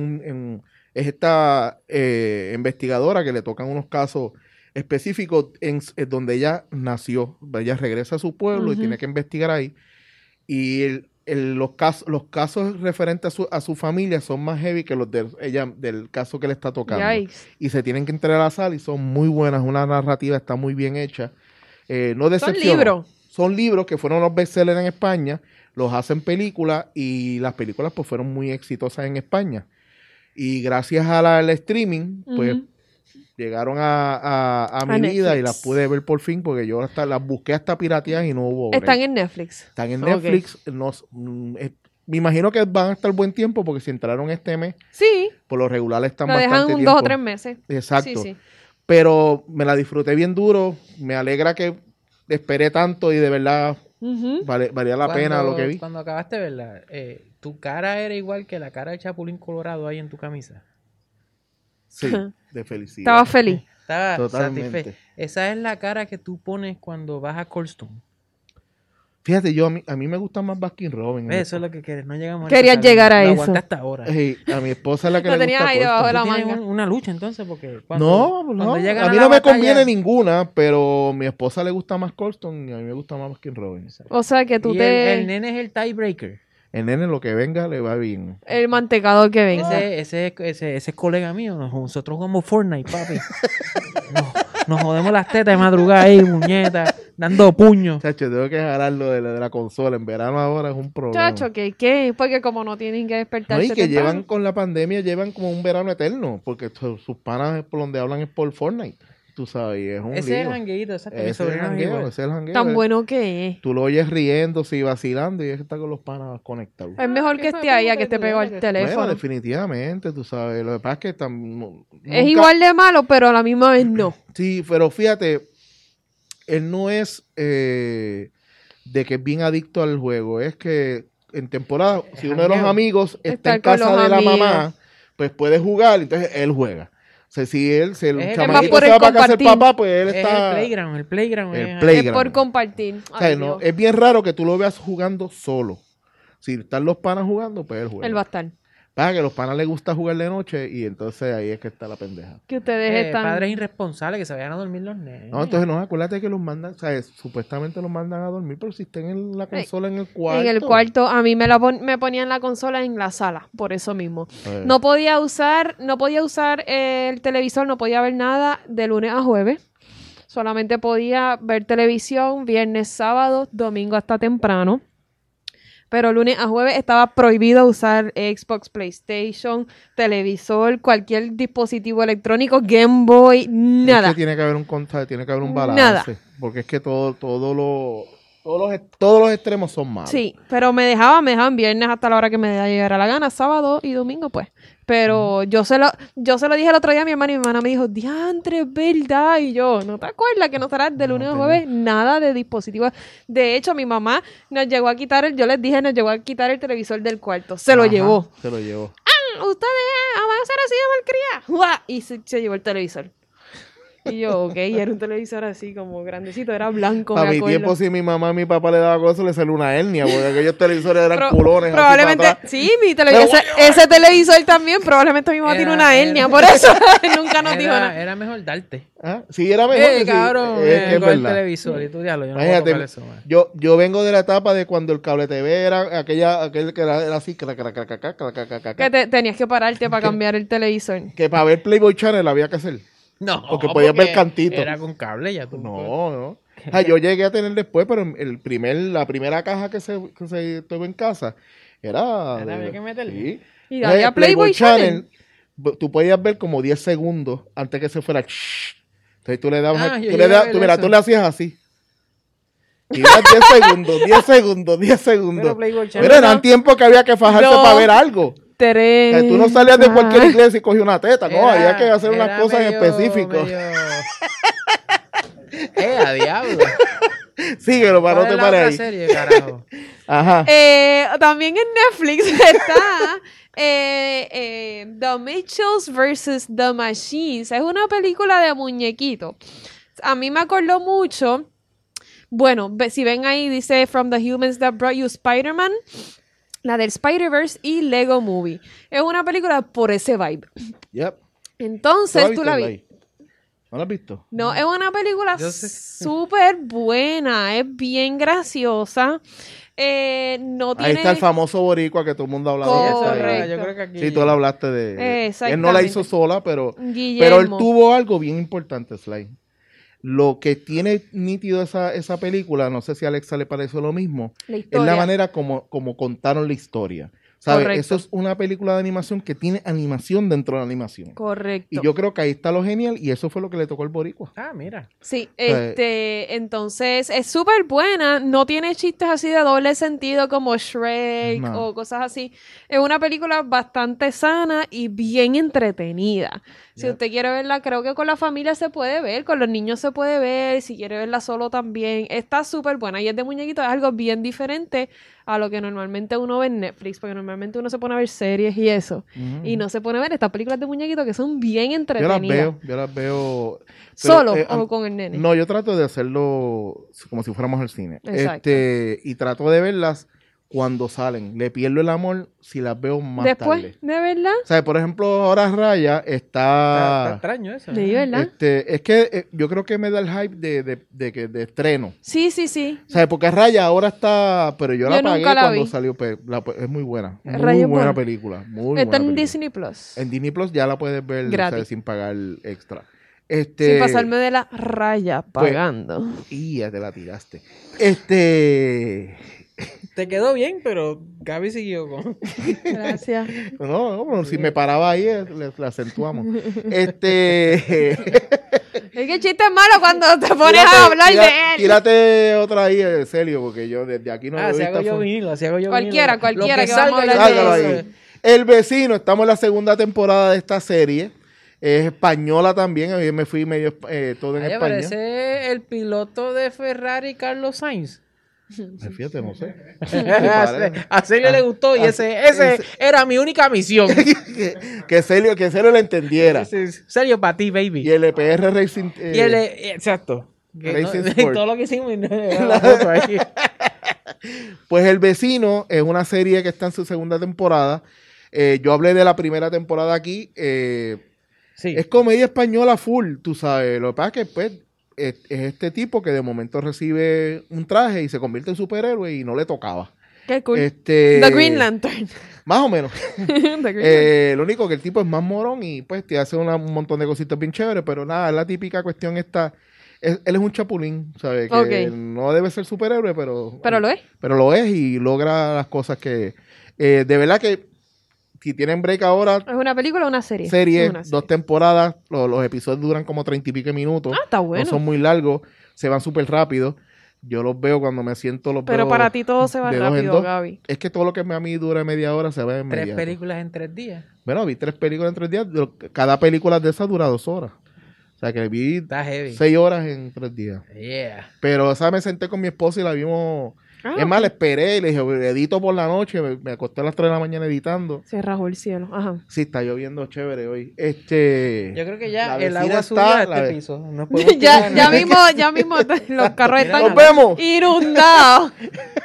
Es esta investigadora que le tocan unos casos específicos en donde ella nació. Ella regresa a su pueblo y Ujú. tiene que investigar ahí. Y los casos referentes a su familia son más heavy que los del caso que le está tocando. Yikes. Y se tienen que entrar a la sala y son muy buenas. Una narrativa está muy bien hecha. No Son decepciona. libros. Son libros que fueron los bestsellers en España, los hacen películas y las películas pues fueron muy exitosas en España. Y gracias al streaming, pues Ujú. llegaron a mi Netflix. vida y las pude ver por fin porque yo las busqué hasta pirateadas y no hubo break. Están en Netflix. Están en Ok. Netflix. Me imagino que van a estar buen tiempo porque si entraron este mes, Sí. por lo regular están Lo dejan bastante 2 tiempo. o 3 meses. Exacto. Sí, sí. Pero me la disfruté bien duro. Me alegra que esperé tanto y de verdad Ujú. valía la pena lo que vi. Cuando acabaste de verla, Tu cara era igual que la cara de Chapulín Colorado ahí en tu camisa. Sí, de felicidad. Estaba feliz. Estaba Totalmente. satisfecho. Esa es la cara que tú pones cuando vas a Cold Stone. Fíjate, a mí me gusta más Baskin Robbins. Eso es lo que quieres. No llegamos Querías esa llegar a lo eso. aguanté hasta ahora. A mi esposa es la que Lo le tenías gusta ahí debajo de Cold la Stone. Tú tienes manga. una lucha entonces porque No, cuando llegan a mí la no me batalla- conviene ninguna, pero a mi esposa le gusta más Cold Stone y a mí me gusta más Baskin Robbins. O sea que tú Y te... el nene es el tiebreaker. El nene lo que venga le va bien. El mantecador que venga. Ese es colega mío. Nosotros jugamos Fortnite, papi. Nos jodemos las tetas de madrugada ahí, muñetas, dando puños. Chacho, tengo que jalarlo de la consola. En verano ahora es un problema. Chacho, ¿qué? Porque como no tienen que No, despertarse y que temprano. llevan con la pandemia, llevan como un verano eterno, porque sus panas por donde hablan es por Fortnite, tú sabes, y es un Ese es lío. el jangueíto, exacto. Mi Ese es el sobrino es jangueo, igual. ese es el jangueo. Tan bueno que es. Tú lo oyes riéndose y vacilando y es que está con los panas conectados. Es mejor que esté ahí a que esté pegado al Bueno, teléfono. definitivamente, tú sabes. Lo que pasa es que Es igual de malo, pero a la misma vez no. Sí, pero fíjate, él no es de que es bien adicto al juego. Es que en temporada, si uno de los jangueo. amigos está Estar en con casa los de la amigos. mamá, pues puede jugar, entonces él juega. O sea, si el más chamaquito por se el va para casa del compartir. papá, pues él Es está... el playground. El playground El es... play- Es por compartir. O sea, Ay, no, Dios. es bien raro que tú lo veas jugando solo. Si están los panas jugando, pues él juega. Él va a estar. Pasa que a los panas les gusta jugar de noche y entonces ahí es que está la pendeja. Que ustedes están... Padres irresponsables que se vayan a dormir los nenes. No, entonces no, acuérdate que los mandan, o sea, supuestamente los mandan a dormir, pero si están en la consola en el cuarto. En el cuarto, a mí me ponían la consola en la sala, por eso mismo. Eh, No podía usar el televisor, no podía ver nada de lunes a jueves. Solamente podía ver televisión viernes, sábado, domingo hasta temprano. Pero lunes a jueves estaba prohibido usar Xbox, PlayStation, televisor, cualquier dispositivo electrónico, Game Boy, Es nada. que tiene que haber tiene que haber un balance. Nada. Porque es que todos los extremos son malos. Sí, pero me dejaban viernes hasta la hora que me diera la gana, sábado y domingo, pues. Pero yo se lo dije el otro día a mi hermana y mi hermana me dijo, diantre, es verdad. Y yo, ¿no te acuerdas que no estarás de lunes a jueves? Nada de dispositivos. De hecho, mi mamá nos llegó a quitar nos llegó a quitar el televisor del cuarto. Se lo Ajá, llevó. Se lo llevó. Ustedes van a ser así de malcriadas. ¡Guau! Y se llevó el televisor. Y yo, ok, y era un televisor así como grandecito, era blanco, A me mi acuerdo. tiempo, si mi mamá y mi papá le daba cosas, le salió una hernia, porque aquellos televisores eran culones. así Probablemente, para atrás. sí, ese televisor también, probablemente mi mamá tiene una hernia, por eso nunca nos dijo nada. Era mejor darte. ¿Ah? Sí, era mejor. que sí. Cabrón, Es que es con el verdad. televisor y tú diablo, yo no Imagínate, puedo tocar eso, man. yo vengo de la etapa de cuando el cable TV era aquel que era así, Que tenías que pararte para cambiar el televisor. que para ver Playboy Channel había que hacer. No, Porque podías ver cantito. Era con cable ya tú. No. Ah, yo llegué a tener después, pero la primera caja que se tuvo en casa era... Había que meterle. Sí. Y había Playboy Channel. Tú podías ver como 10 segundos antes que se fuera. Entonces tú le dabas... Ah, yo tú llegué le a das, ver tú, mira, eso. tú le hacías así. Y eran 10 segundos. Pero Playboy Channel Pero eran no. tiempos que había que fajarse No. para ver algo. O Teresa. sea, tú no salías de cualquier iglesia y cogías una teta, no, Era- había que hacer unas era cosas medio- específicas. A diablo. Síguelo para no ¿Cuál te es la pares otra ahí. serie, carajo? Ajá. También en Netflix está The Mitchells vs. The Machines. Es una película de muñequitos. A mí me acordó mucho. Bueno, si ven ahí, dice From the Humans That Brought You Spider-Man. La del Spider-Verse y Lego Movie. Es una película por ese vibe. Yep. Entonces, ¿Tú tú la viste, viste. Lai? ¿No la has visto? No, es una película Yo sé. súper buena, es bien graciosa. No Ahí tiene... está el famoso boricua que todo el mundo ha hablado. de eso ahí. Correcto. Yo creo que aquí. Sí, tú le hablaste de... Él no la Exactamente. hizo sola, pero él Guillermo. tuvo algo bien importante, Sly. Lo que tiene nítido esa película, no sé si a Alexa le pareció lo mismo, La es historia. la manera como contaron la historia. ¿Sabes? Correcto. Eso es una película de animación que tiene animación dentro de la animación. Correcto. Y yo creo que ahí está lo genial y eso fue lo que le tocó al boricua. Ah, mira. Sí, sea, entonces es súper buena, no tiene chistes así de doble sentido como Shrek No. o cosas así. Es una película bastante sana y bien entretenida. Si usted quiere verla, creo que con la familia se puede ver, con los niños se puede ver, si quiere verla solo también. Está súper buena y es de muñequitos, es algo bien diferente a lo que normalmente uno ve en Netflix, porque normalmente uno se pone a ver series y eso, y no se pone a ver estas películas de muñequitos que son bien entretenidas. Yo las veo. ¿Solo o con el nene? No, yo trato de hacerlo como si fuéramos al cine. Exacto. Y trato de verlas cuando salen. Le pierdo el amor si las veo más Después, tarde. ¿de verdad? O sea, por ejemplo, ahora Raya Está está... extraño eso. ¿De verdad? Es que yo creo que me da el hype de estreno. Sí. O sea, porque Raya ahora está... Pero yo la Yo pagué nunca la cuando vi. salió. Es muy buena. Muy Raya es buena buena. película. Muy Está buena en película. Disney Plus. En Disney Plus ya la puedes ver, Gratis. ¿sabes? Sin pagar extra. Sin pasarme de la raya pues, pagando. Y ya te la tiraste. Te quedó bien, pero Gaby siguió con... Gracias. No, si me paraba ahí, le acentuamos. Es que el chiste es malo cuando te pones Tírate- a hablar tira- de él. Tírate otra ahí, Celio, porque yo desde aquí no si hago yo fun- vinilo, si hago yo Cualquiera, vinilo. cualquiera Lo que vamos a salga, hablar de Sálgalo eso. ahí. El Vecino, estamos en la segunda temporada de esta serie. Es española también, yo me fui medio todo en Ay, español. parece el piloto de Ferrari, Carlos Sainz. Fíjate, no sé. A Celio le gustó y ese era mi única misión. que Celio le entendiera. Celio para ti, baby. Y el EPR Racing. Y él, exacto. Que Racing no- Sport. todo lo que hicimos. La foto ahí. Pues El Vecino es una serie que está en su segunda temporada. Yo hablé de la primera temporada aquí. Sí. Es comedia española full, tú sabes. Lo que pasa es que pues, es este tipo que de momento recibe un traje y se convierte en superhéroe y no le tocaba. Qué cool. The The Green Lantern. Más o menos. The Green Lantern. Lo único que el tipo es más morón y pues te hace un montón de cositas bien chéveres, pero nada, la típica cuestión esta. Él es un chapulín, ¿sabes? Que Ok. no debe ser superhéroe, pero... Pero lo es. Pero lo es y logra las cosas que... de verdad que si tienen break ahora, ¿Es una película o una serie? serie, Es una 2 temporadas, los episodios duran como 30 y pico minutos. Ah, está bueno. No son muy largos, se van súper rápido. Yo los veo cuando me siento, los Pero veo para ti todo se va de dos en rápido, dos. Gaby. Es que todo lo que a mí dura media hora se va en 3 media. películas en 3 días. Bueno, vi 3 películas en 3 días. Cada película de esas dura 2 horas. O sea que vi Está heavy. 6 horas en 3 días. Yeah. Pero esa me senté con mi esposa y la vimos. Ah, Es más, la esperé y le dije, edito por la noche. Me acosté a las 3 de la mañana editando. Se rajó el cielo. Ajá. Sí, está lloviendo chévere hoy. Yo creo que ya La el vecina agua está- subió a la este ve- piso. No podemos ya tirar mismo los carros están ¡Nos vemos! inundados.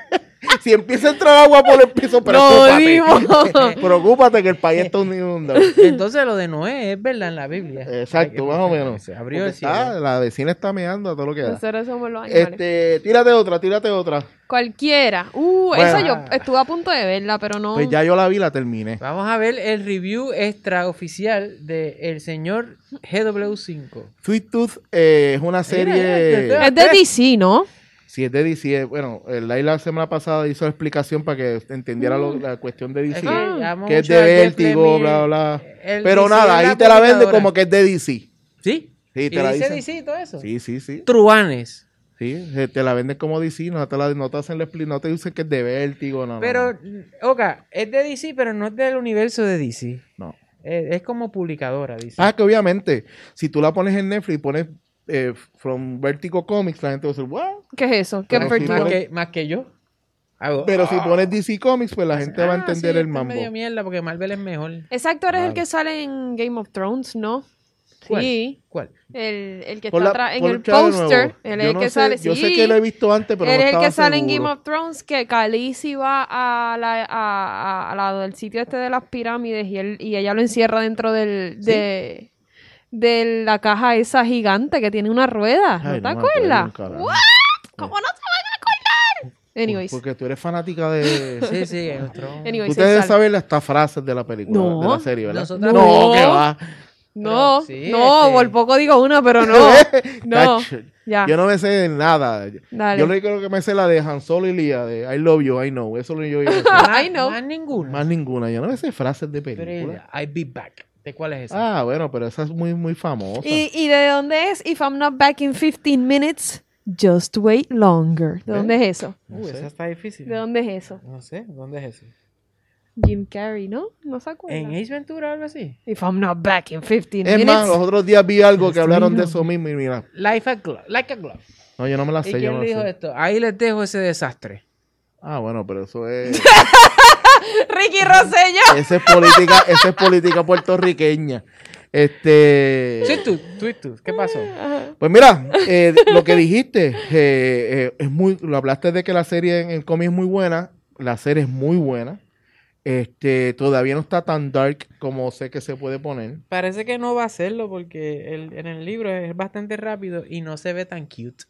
Si empieza a entrar agua por el piso, No, preocúpate. dimos. Preocúpate que el país está inundado. Entonces lo de Noé es verdad en la Biblia. Exacto, más o menos. Se abrió Porque el cielo. la vecina está meando a todo lo que da. Nosotros somos los animales. Tírate otra. Cualquiera. Bueno. Esa yo estuve a punto de verla, pero no. Pues ya yo la vi, la terminé. Vamos a ver el review extraoficial de El Señor GW5. Sweet Tooth es una serie... Es de DC, ¿no? Si es de DC, bueno, Laila la semana pasada hizo la explicación para que entendiera la cuestión de DC. Es que llamo que es mucho de a Jeff Vértigo, Lemire. bla, bla. El Pero DC nada, es ahí te la vende publicadora. como que es de DC. ¿Sí? Sí, ¿Y te la dice dicen. DC y todo eso? Sí. Truanes. Sí, te la venden como DC, no te hacen no te dicen que es de Vértigo, no. Pero, Oka, es de DC, pero no es del universo de DC. No. Es como publicadora, DC. Ah, que obviamente, si tú la pones en Netflix y pones From Vertigo Comics, la gente va a decir, ¿what? ¿Qué es eso? ¿Qué Pero sí, Vertigo? más que yo. Hago, Pero si pones DC Comics, pues la gente va a entender sí, el esto es mambo. medio mierda porque Marvel es mejor. Ese actor es el Claro. que sale en Game of Thrones, ¿no? ¿Cuál? Sí. ¿Cuál? El que Pon está la- atrás en pon el el trailer póster. nuevo. Él Yo es el no que sé- sale. Yo sé sí. que lo he visto antes, pero Él no es el estaba que sale en seguro. Game of Thrones, que Khaleesi va a la del sitio este de las pirámides y ella lo encierra dentro de la caja esa gigante que tiene una rueda. Ay, ¿No te me acuerdo, acuerdas? carajo. ¿What? ¿Cómo no se van a acordar? Anyways. Porque tú eres fanática de... Sí, Game of Thrones. Anyways, Tú debes sale. saber hasta frases de la película, No. de la serie, ¿verdad? Nosotras- No, No. que va. No, Pero sí, no, por poco digo una, pero no. No, Tacho, ya. Yo no me sé nada. Dale. Yo lo único que me sé la de Han Solo y Lía, de I Love You, I Know. Eso lo yo me sé. Ay, no. Más ninguna. Más ninguna. Yo no me sé frases de Pero película. I'll be back. ¿De cuál es esa? Ah, bueno, pero esa es muy, muy famosa. ¿Y de dónde es? If I'm not back in 15 minutes, just wait longer. ¿De dónde es eso? Esa está difícil. ¿De dónde es eso? No sé, ¿dónde es eso? Jim Carrey, ¿no? ¿No se acuerda? ¿En Ace Ventura o algo así? If I'm not back in 15 Es minutes. más, los otros días vi algo que hablaron de eso mismo y mira. Like a Glove. No, yo no me la ¿Y sé, yo quién no le la dijo sé. esto? Ahí les dejo ese desastre. Ah, bueno, pero eso es... Ricky Rosselló. esa es política puertorriqueña. Tweet, ¿qué pasó? Pues mira, lo que dijiste, lo hablaste de que la serie en el cómic es muy buena, la serie es muy buena. Todavía no está tan dark como sé que se puede poner. Parece que no va a hacerlo porque en el libro es bastante rápido y no se ve tan cute.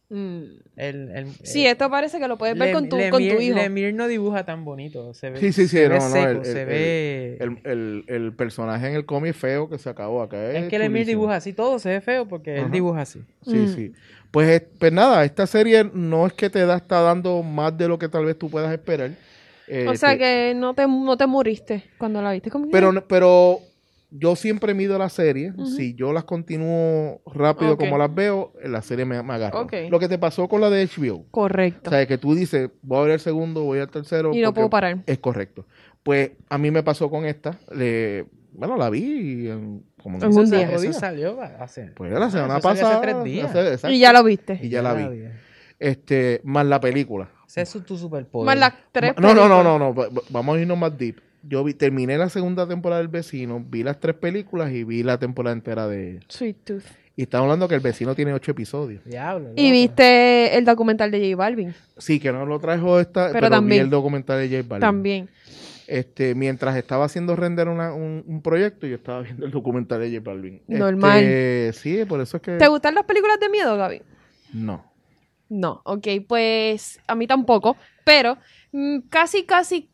Sí, esto parece que lo puedes ver con tu hijo. Lemire no dibuja tan bonito. Se ve, Sí, se ve no, seco, el, se el- ve... el personaje en el cómic feo que se acabó acá. Es que Lemire chulísimo. dibuja así, todo se ve feo porque él Ajá. dibuja así. Sí, sí. Pues nada, esta serie no es que está dando más de lo que tal vez tú puedas esperar. O sea que no te moriste cuando la viste. ¿Cómo que? Pero yo siempre mido la serie. Si yo las continúo rápido Ok. como las veo, la serie me agarra. Ok. Lo que te pasó con la de HBO. Correcto. O sea, que tú dices, voy a ver el segundo, voy al tercero. Y no porque puedo parar. Es correcto. Pues a mí me pasó con esta. Bueno, la vi como En un cinco día. Eso días. salió hace... Pues la semana eso salió pasada. hace 3 días. exacto. Y ya lo viste. Y ya la vi. Más la película. Ese es tu superpoder. Más las 3 No. películas. Vamos a irnos más deep. Terminé la segunda temporada del Vecino, vi las 3 películas y vi la temporada entera de... Sweet Tooth. Y estamos hablando que el Vecino tiene 8 episodios. Diablo. Y loco. viste el documental de J Balvin. Sí, que no lo trajo esta, Pero pero también. vi el documental de J Balvin. También. Mientras estaba haciendo render un proyecto, yo estaba viendo el documental de J Balvin. Normal. Sí, por eso es que... ¿Te gustan las películas de miedo, Gaby? No. No, ok, pues a mí tampoco, pero casi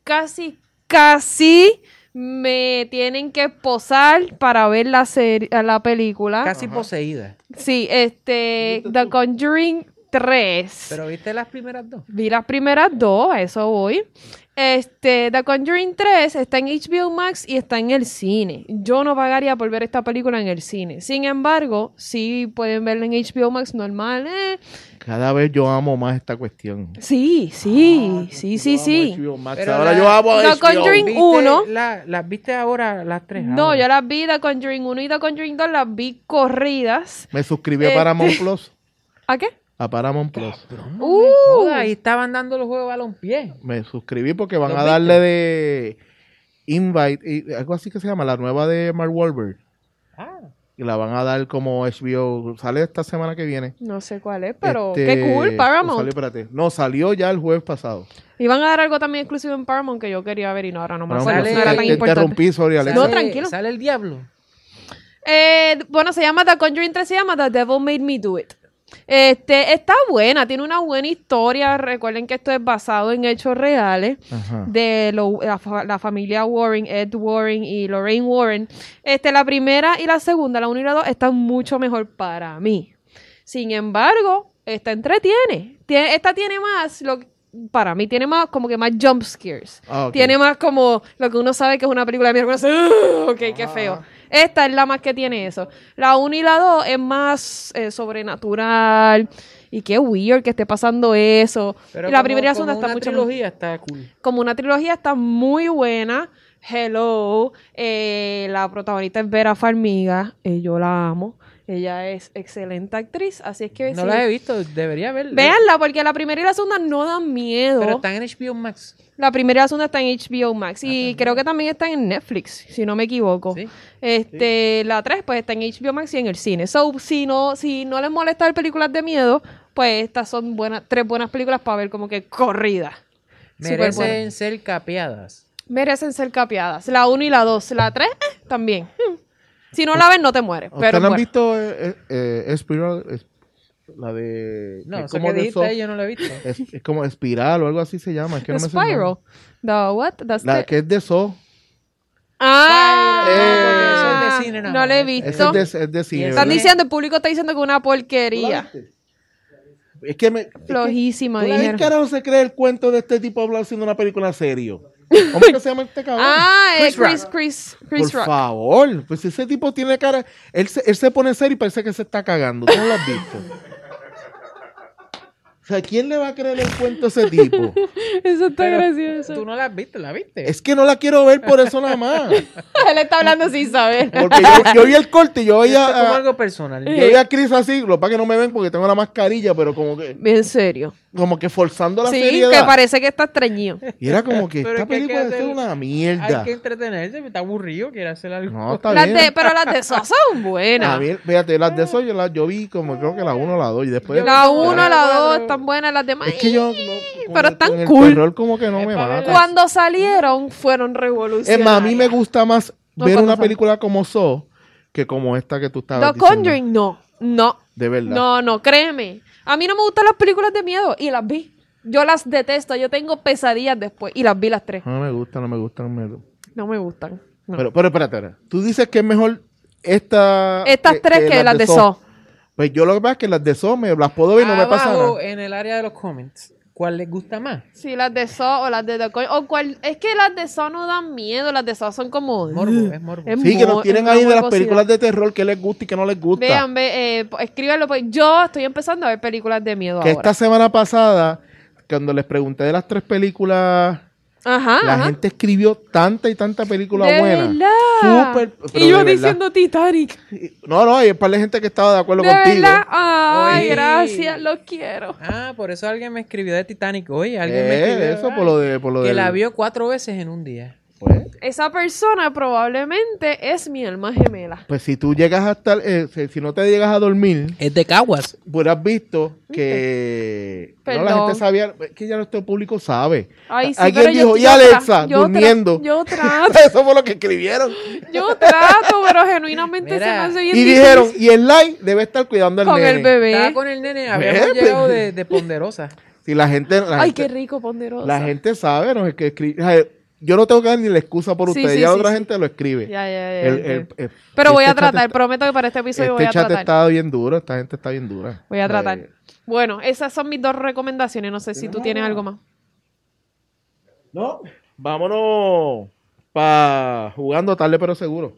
me tienen que posar para ver la película. Casi poseída. Sí, The Conjuring 3. Pero viste las primeras 2. Vi las primeras 2, a eso voy. The Conjuring 3 está en HBO Max y está en el cine. Yo no pagaría por ver esta película en el cine. Sin embargo, sí pueden verla en HBO Max normal. Cada vez yo amo más esta cuestión. Sí. HBO Max. Pero Ahora la- yo amo The HBO. Conjuring 1. ¿Las viste ahora las 3? No, yo las vi, The Conjuring 1 y The Conjuring 2 las vi corridas. Me suscribí a Paramount Plus. ¿A qué? A Paramount Plus. Ahí estaban dando los juegos a los pies. Me suscribí porque van ¿Los a darle de Invite, algo así que se llama, la nueva de Mark Wahlberg. Ah. Y la van a dar como HBO. Sale esta semana que viene. No sé cuál es, pero qué cool, o Paramount. salió, espérate. No, salió ya el jueves pasado. Y van a dar algo también exclusivo en Paramount que yo quería ver y no, ahora no me Bueno, acuerdo. sale- No era tan te importante. interrumpí, sorry, Alexa. No, tranquilo. Sale el diablo. Bueno, se llama The Conjuring 3, se llama The Devil Made Me Do It. Está buena, tiene una buena historia. Recuerden que esto es basado en hechos reales Ajá. de la familia Warren, Ed Warren y Lorraine Warren. La primera y la segunda, la 1 y la 2, están mucho mejor para mí. Sin embargo, esta entretiene. Esta tiene más, para mí, tiene más como que más jump scares. Ah, ok. Tiene más como lo que uno sabe que es una película de mierda. Ok, qué feo. Esta es la más que tiene eso. La 1 y la 2 es más sobrenatural. Y qué weird que esté pasando eso. Pero y la como- primera y la como segunda está una mucho trilogía está cool. como una trilogía, está muy buena. Hello. La protagonista es Vera Farmiga. Yo la amo. Ella es excelente actriz. Así es que No sí. las he visto, debería verlas. Véanla, porque la primera y la segunda no dan miedo. Pero están en HBO Max. La primera y la segunda está en HBO Max. Y creo que también están en Netflix, si no me equivoco. Sí. La 3 pues está en HBO Max y en el cine. So, si no les molesta ver películas de miedo, pues estas son 3 buenas películas para ver como que corrida. Súper buena. Merecen ser capeadas. Merecen ser capeadas. La 1 y la 2. La 3 también. Si no la ven, no te mueres. Pero ¿Ustedes han bueno. visto Spiral? La de... No, es eso como que de dijiste ahí yo no lo he visto. Es como Espiral o algo así se llama. Es que The no me sé el Spiral. nombre. The what? La que es de Saw. Ah, Eso es de cine nada no más. la he Esa visto. es de cine. Están ¿verdad? diciendo, el público está diciendo que es una porquería. Es que me... Flojísima, ¿Quién dijeron. carajo se cree el cuento de este tipo hablar haciendo una película serio? ¿Cómo es que se llama este cabrón? Ah, Chris Chris Por Rock. favor, pues ese tipo tiene cara... Él se pone serio y parece que se está cagando. ¿Tú no lo has visto? O sea, ¿quién le va a creer el cuento a ese tipo? Eso está Pero gracioso. tú no la has visto, ¿la viste? Es que no la quiero ver por eso nada más. Él está hablando sin saber. Porque yo vi el corte y yo Esto es como veía algo personal. yo vi a Chris así, lo que pasa es que no me ven porque tengo la mascarilla, pero En serio. como que forzando la Sí, seriedad. que parece que está estreñido. Y era como que Pero esta es que hay que película debe ser hacer- una Hay mierda. que entretenerse, está aburrido, quiere hacer algo. No, está bien. Pero las de Saw son buenas. A mí, fíjate, las de eso yo vi como creo que la 1 o la 2 y después... La 1, Ya. la 2 están buenas, las demás. Es que yo... Pero están con el cool. terror como que no Es me para mata. verla. Cuando salieron, fueron revolucionarias. Es más, a mí me gusta más No, ver cuando una sale. película como Saw que como esta que tú estabas The diciendo. Conjuring, no. De verdad. No, créeme. A mí no me gustan las películas de miedo y las vi. Yo las detesto. Yo tengo pesadillas después y las vi las 3. No me gusta. No me gustan. No. Pero espérate, ahora. Tú dices que es mejor estas Estas 3 que las de Saw. Pues yo lo que pasa es que las de Saw las puedo ver y no me pasa Abajo, nada. en el área de los comments, ¿cuál les gusta más? Sí, las de Saw o las de The Conjuring. Es que las de Saw no dan miedo. Las de Saw son como... Morbo, es morbo. Es Sí, que nos tienen una ahí de las morbosidad. películas de terror que les gusta y que no les gusta. Vean, escríbanlo. Pues yo estoy empezando a ver películas de miedo que ahora. esta semana pasada, cuando les pregunté de las 3 películas, Ajá, la ajá. gente escribió tanta y tanta película De buena. verdad. Súper, pero Y yo de verdad. diciendo Titanic. No, hay un par de gente que estaba de acuerdo De contigo. verdad. Ay, Oye. gracias. Lo quiero. Ah, por eso alguien me escribió de Titanic hoy. Alguien me escribió Eso ay, por lo que de la vio 4 veces en un día. Esa persona probablemente es mi alma gemela. Pues si tú llegas a estar, si no te llegas a dormir, Es de Caguas. hubieras visto que no, la Perdón. gente sabía, es que ya nuestro público sabe. Ay, sí, Alguien pero dijo, y yo Alexa, yo durmiendo. Yo trato, Eso fue lo que escribieron. pero genuinamente Mira, se me hace bien Y difícil dijeron, y el like debe estar cuidando al con nene. el bebé. Estaba con el nene, habíamos llegado de Ponderosa. Si la gente, Ay, qué rico, ponderosa. la gente sabe, no es que escribe. O sea, yo no tengo que dar ni la excusa por Sí, ustedes, sí, ya sí, otra sí. gente lo escribe. Ya. Pero Pero voy a tratar, prometo que para este episodio voy a Este chat tratar. está bien duro, esta gente está bien dura. Voy a tratar. Bueno, esas son mis 2 recomendaciones. No sé si tú tienes algo más. No, vámonos para jugando tarde pero seguro.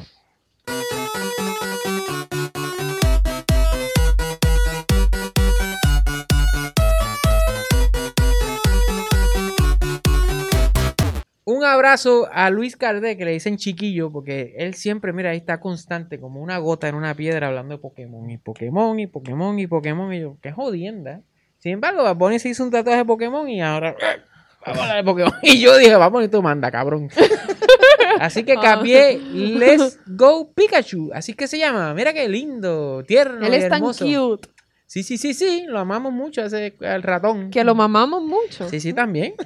Un abrazo a Luis Cardé, que le dicen chiquillo, porque él siempre, mira, ahí está constante, como una gota en una piedra, hablando de Pokémon, y Pokémon, y Pokémon, y Pokémon, y yo, qué jodienda. Sin embargo, Bad Bunny se hizo un tatuaje de Pokémon y ahora, vamos a hablar de Pokémon. Y yo dije, vamos, y tú manda, cabrón. Así que cambié Let's Go Pikachu, así que se llama, mira qué lindo, tierno Él y es tan hermoso. cute Sí, lo amamos mucho, ese el ratón. que lo mamamos mucho. Sí, también.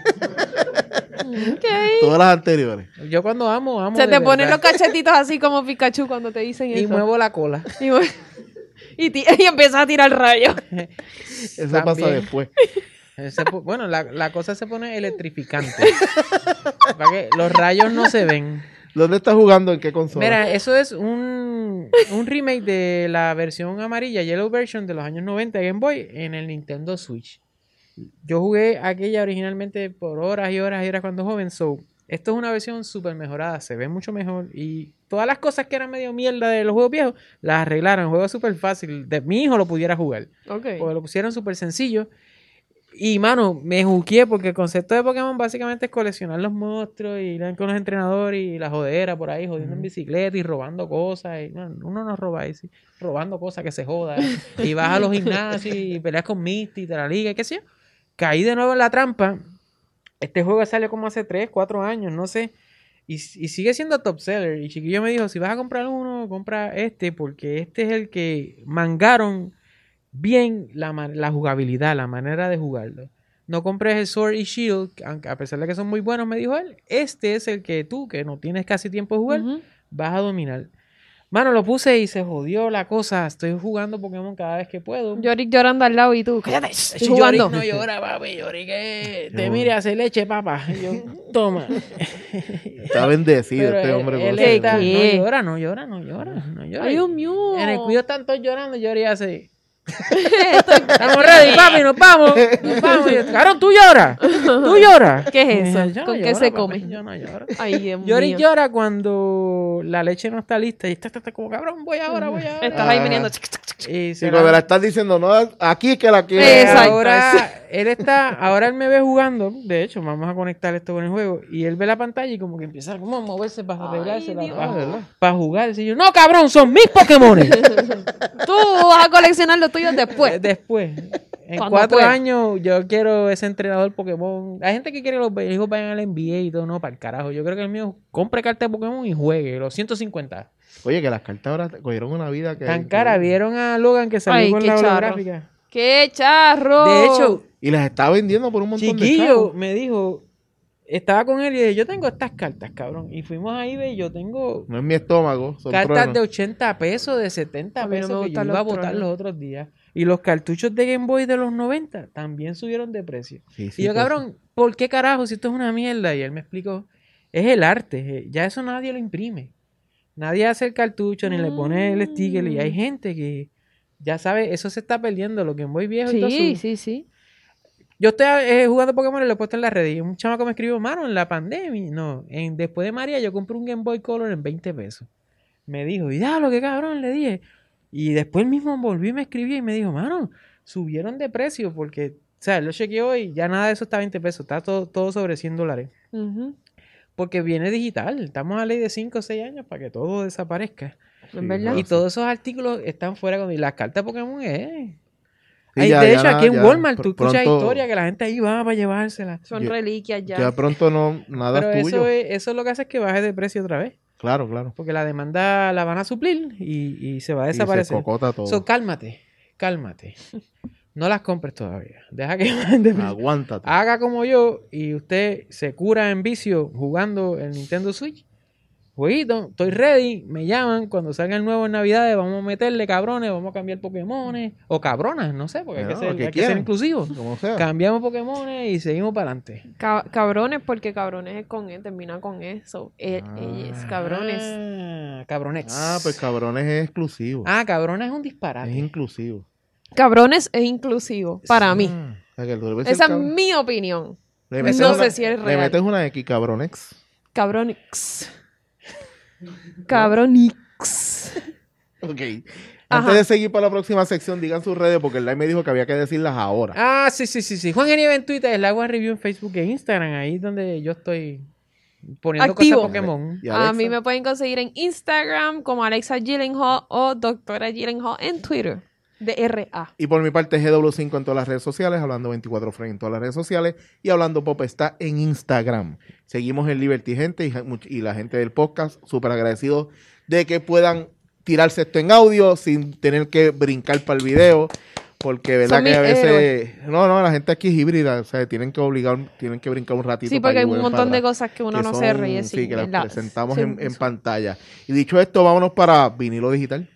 Ok. Todas las anteriores. Yo cuando amo Se de te ponen los verdad. cachetitos así como Pikachu cuando te dicen Y eso. muevo la cola. Y empiezas a tirar rayos. Eso pasa También. después. Bueno, la cosa se pone electrificante. Para que los rayos no se ven. ¿Dónde estás jugando? ¿En qué consola? Mira, eso es un remake de la versión amarilla, Yellow Version de los años 90 de Game Boy en el Nintendo Switch. Yo jugué aquella originalmente por horas y horas y horas cuando joven. So, esto es una versión súper mejorada, se ve mucho mejor. Y todas las cosas que eran medio mierda de los juegos viejos, las arreglaron. El juego es súper fácil. Mi hijo lo pudiera jugar. Ok. Porque lo pusieron súper sencillo. Y, mano, me juqué porque el concepto de Pokémon básicamente es coleccionar los monstruos y ir con los entrenadores y la jodera por ahí, jodiendo en bicicleta y robando cosas. Y, bueno, uno no roba ahí, sí, robando cosas que se joda. Y vas a los gimnasios y peleas con Misty, te la liga y qué sé yo. Caí de nuevo en la trampa. Este juego salió como hace 3, 4 años, no sé. Y sigue siendo top seller. Y Chiquillo me dijo, si vas a comprar uno, compra este, porque este es el que mangaron bien la jugabilidad, la manera de jugarlo. No compres el Sword y Shield, aunque a pesar de que son muy buenos, me dijo él, este es el que tú, que no tienes casi tiempo de jugar, Ujú. vas a dominar. Mano, lo puse y se jodió la cosa. Estoy jugando Pokémon cada vez que puedo. Yorick llorando al lado y tú, cállate, estoy Yorick jugando. no llora, papi. Yorick, te mire, hace leche, papá. Y yo, toma. Está bendecido Pero este hombre. él con eso. está- ¿Qué? no llora. Ay, Dios mío. En el cuido están todos llorando. Yorick hace... Estamos ready, papi, nos vamos. Nos vamos. Y yo, cabrón, tú lloras. Tú lloras. ¿Qué es eso? Yo no ¿Con qué lloro, se papi, come? Yo no lloro. Ay, Dios Llora y mío. llora cuando la leche no está lista y está como, cabrón, voy ahora. Estás ahí Ah. viniendo. Y Y se cuando la- la estás diciendo, no, aquí es que la quiero. Exacto. Ahora él me ve jugando. De hecho, vamos a conectar esto con el juego. Y él ve la pantalla y como que empieza como a moverse para Ay, arreglarse, Dios. para jugar. Y yo, no, cabrón, son mis Pokémon. Tú vas a coleccionar los tuyos después. Después. En Cuando 4 pueda. años yo quiero ese entrenador Pokémon. Hay gente que quiere que los hijos vayan al NBA y todo, no, para el carajo. Yo creo que el mío compre carta de Pokémon y juegue los 150. Oye, que las cartas ahora cogieron una vida que... Tan cara. ¿Vieron a Logan que salió Ay, con qué la charro. holográfica? ¡Qué charro! De hecho, Y las está vendiendo por un montón de Chiquillo chavos. me dijo, estaba con él y dije, yo tengo estas cartas, cabrón. Y fuimos a eBay y yo tengo No es mi estómago, son cartas truenos. de 80 pesos, de 70 A mí no me pesos que yo gustan iba a los botar truenos. los otros días. Y los cartuchos de Game Boy de los 90 también subieron de precio. Sí, sí, Y yo, pues, cabrón, ¿por qué carajo si esto es una mierda? Y él me explicó, es el arte, ya eso nadie lo imprime. Nadie hace el cartucho ni le pone el sticker y hay gente que ya sabe, eso se está perdiendo, los Game Boy viejos y todo Sí, eso. sí. Yo estoy jugando Pokémon y lo he puesto en la red. Y un chamaco me escribió, mano, en la pandemia. No, después de María yo compré un Game Boy Color en 20 pesos. Me dijo, y lo que cabrón, le dije. Y después él mismo volvió y me escribió y me dijo, mano, subieron de precio porque, o sea, él lo chequeó y ya nada de eso está a 20 pesos. Está todo sobre $100. Ujú. Porque viene digital. Estamos a ley de 5 o 6 años para que todo desaparezca. Sí, ¿En verdad? Y todos esos artículos están fuera. Y las cartas Pokémon es... Sí, Ay, ya- de ya hecho, aquí en ya Walmart tú escuchas pronto- historias que la gente ahí va para llevársela. Son Yo- reliquias ya. Ya pronto no, nada Pero es tuyo. eso es lo que hace es que baje de precio otra vez. Claro, claro. Porque la demanda la van a suplir y se va a Y se desaparecer. cocota todo. So, cálmate. No las compres todavía. Deja que bajen de precio. Aguántate. Haga como yo y usted se cura en vicio jugando el Nintendo Switch. Jueguito, estoy ready, me llaman, cuando salga el nuevo en Navidades, vamos a meterle cabrones, vamos a cambiar Pokémones, o cabronas, no sé, porque No, hay que ser, lo que hay que ser quieran. inclusivos. Como sea. Cambiamos Pokémones y seguimos para adelante. Cabrones, porque cabrones es con E, termina con eso. Es cabrones. Cabronex. Pues cabrones es exclusivo. Cabrones es un disparate. Es inclusivo. Cabrones es inclusivo, para mí. O sea, que tú le ves el Esa es cabrón- mi opinión. le metes no una- sé si es Le real. metes una X, cabronex. Cabronix. Cabronix. Ok. Ajá. Antes de seguir para la próxima sección, digan sus redes porque el live me dijo que había que decirlas ahora. Sí. Juan Genieve en Twitter, el agua review en Facebook e Instagram, ahí es donde yo estoy poniendo Activo. cosas Pokémon. ¿Y A Alexa? mí me pueden conseguir en Instagram como Alexa Gyllenhaal o Doctora Gyllenhaal en Twitter. DRA. Y por mi parte, GW5 en todas las redes sociales, Hablando 24 Frame en todas las redes sociales y Hablando Pop está en Instagram. Seguimos en Liberty Gente y la gente del podcast, súper agradecidos de que puedan tirarse esto en audio sin tener que brincar para el video, porque verdad Son que a mis veces... No, la gente aquí es híbrida, o sea, tienen que brincar un ratito. Sí, para porque hay que un vuelvan montón para de atrás, cosas que uno que no son- se ríe sin Sí, que las enlace. presentamos Sí, en eso. pantalla. Y dicho esto, vámonos para vinilo digital.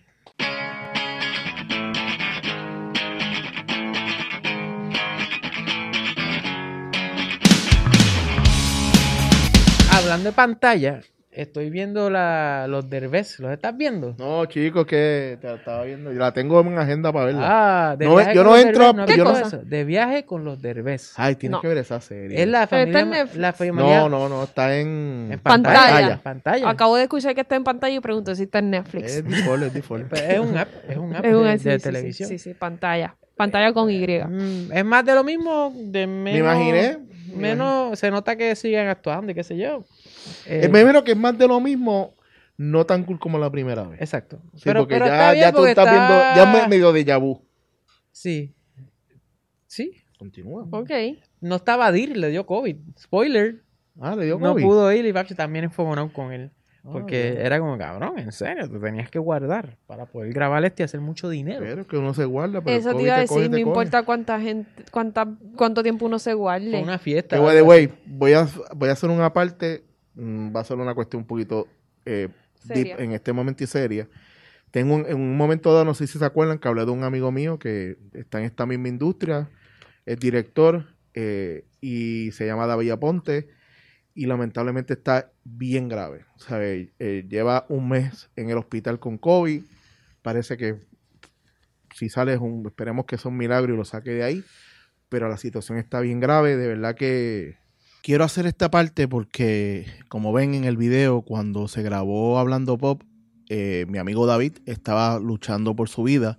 Hablando de pantalla, estoy viendo los Derbez, ¿los estás viendo? No, chicos, que te estaba viendo. Yo la tengo en agenda para verla. De No, viaje yo con no los entro a- Derbez, ¿no has ¿Qué visto cosa? eso? De viaje con los Derbez. Ay, tienes No. que ver esa serie. Es la Pero está familia, en Netflix. la familia No, está en en Pantalla. pantalla. Acabo de escuchar que está en pantalla y pregunto si está en Netflix. Es default. Pero es un app Es una- de sí, sí, televisión. Sí, pantalla. Pantalla con Y. Es más de lo mismo, de menos... imaginé. Menos, se nota que siguen actuando y qué sé yo. Me imagino que es más de lo mismo, no tan cool como la primera vez. Exacto. Sí, porque está ya, bien ya tú porque estás viendo, ya es medio de vu. Sí. Sí. Continúa. Ok. No estaba Dir, le dio COVID. Spoiler. Le dio No COVID. pudo ir y Papi también enfogonado con él. Porque bien. era como, cabrón, en serio, te tenías que guardar para poder grabar y hacer mucho dinero. Pero que uno se guarda, pero Eso el te COVID iba a te coge, decir, no te coge. importa cuánta gente, cuánto tiempo uno se Fue guarde. una fiesta. Que by the way, voy a hacer una parte, va a ser una cuestión un poquito Seria. deep en este momento y seria. Tengo en un momento dado, no sé si se acuerdan, que hablé de un amigo mío que está en esta misma industria, es director y se llama David Aponte y lamentablemente está bien grave. O sea, lleva un mes en el hospital con COVID, parece que si sale, esperemos que sea un milagro y lo saque de ahí. Pero la situación está bien grave. De verdad que quiero hacer esta parte porque, como ven en el video, cuando se grabó Hablando Pop, mi amigo David estaba luchando por su vida.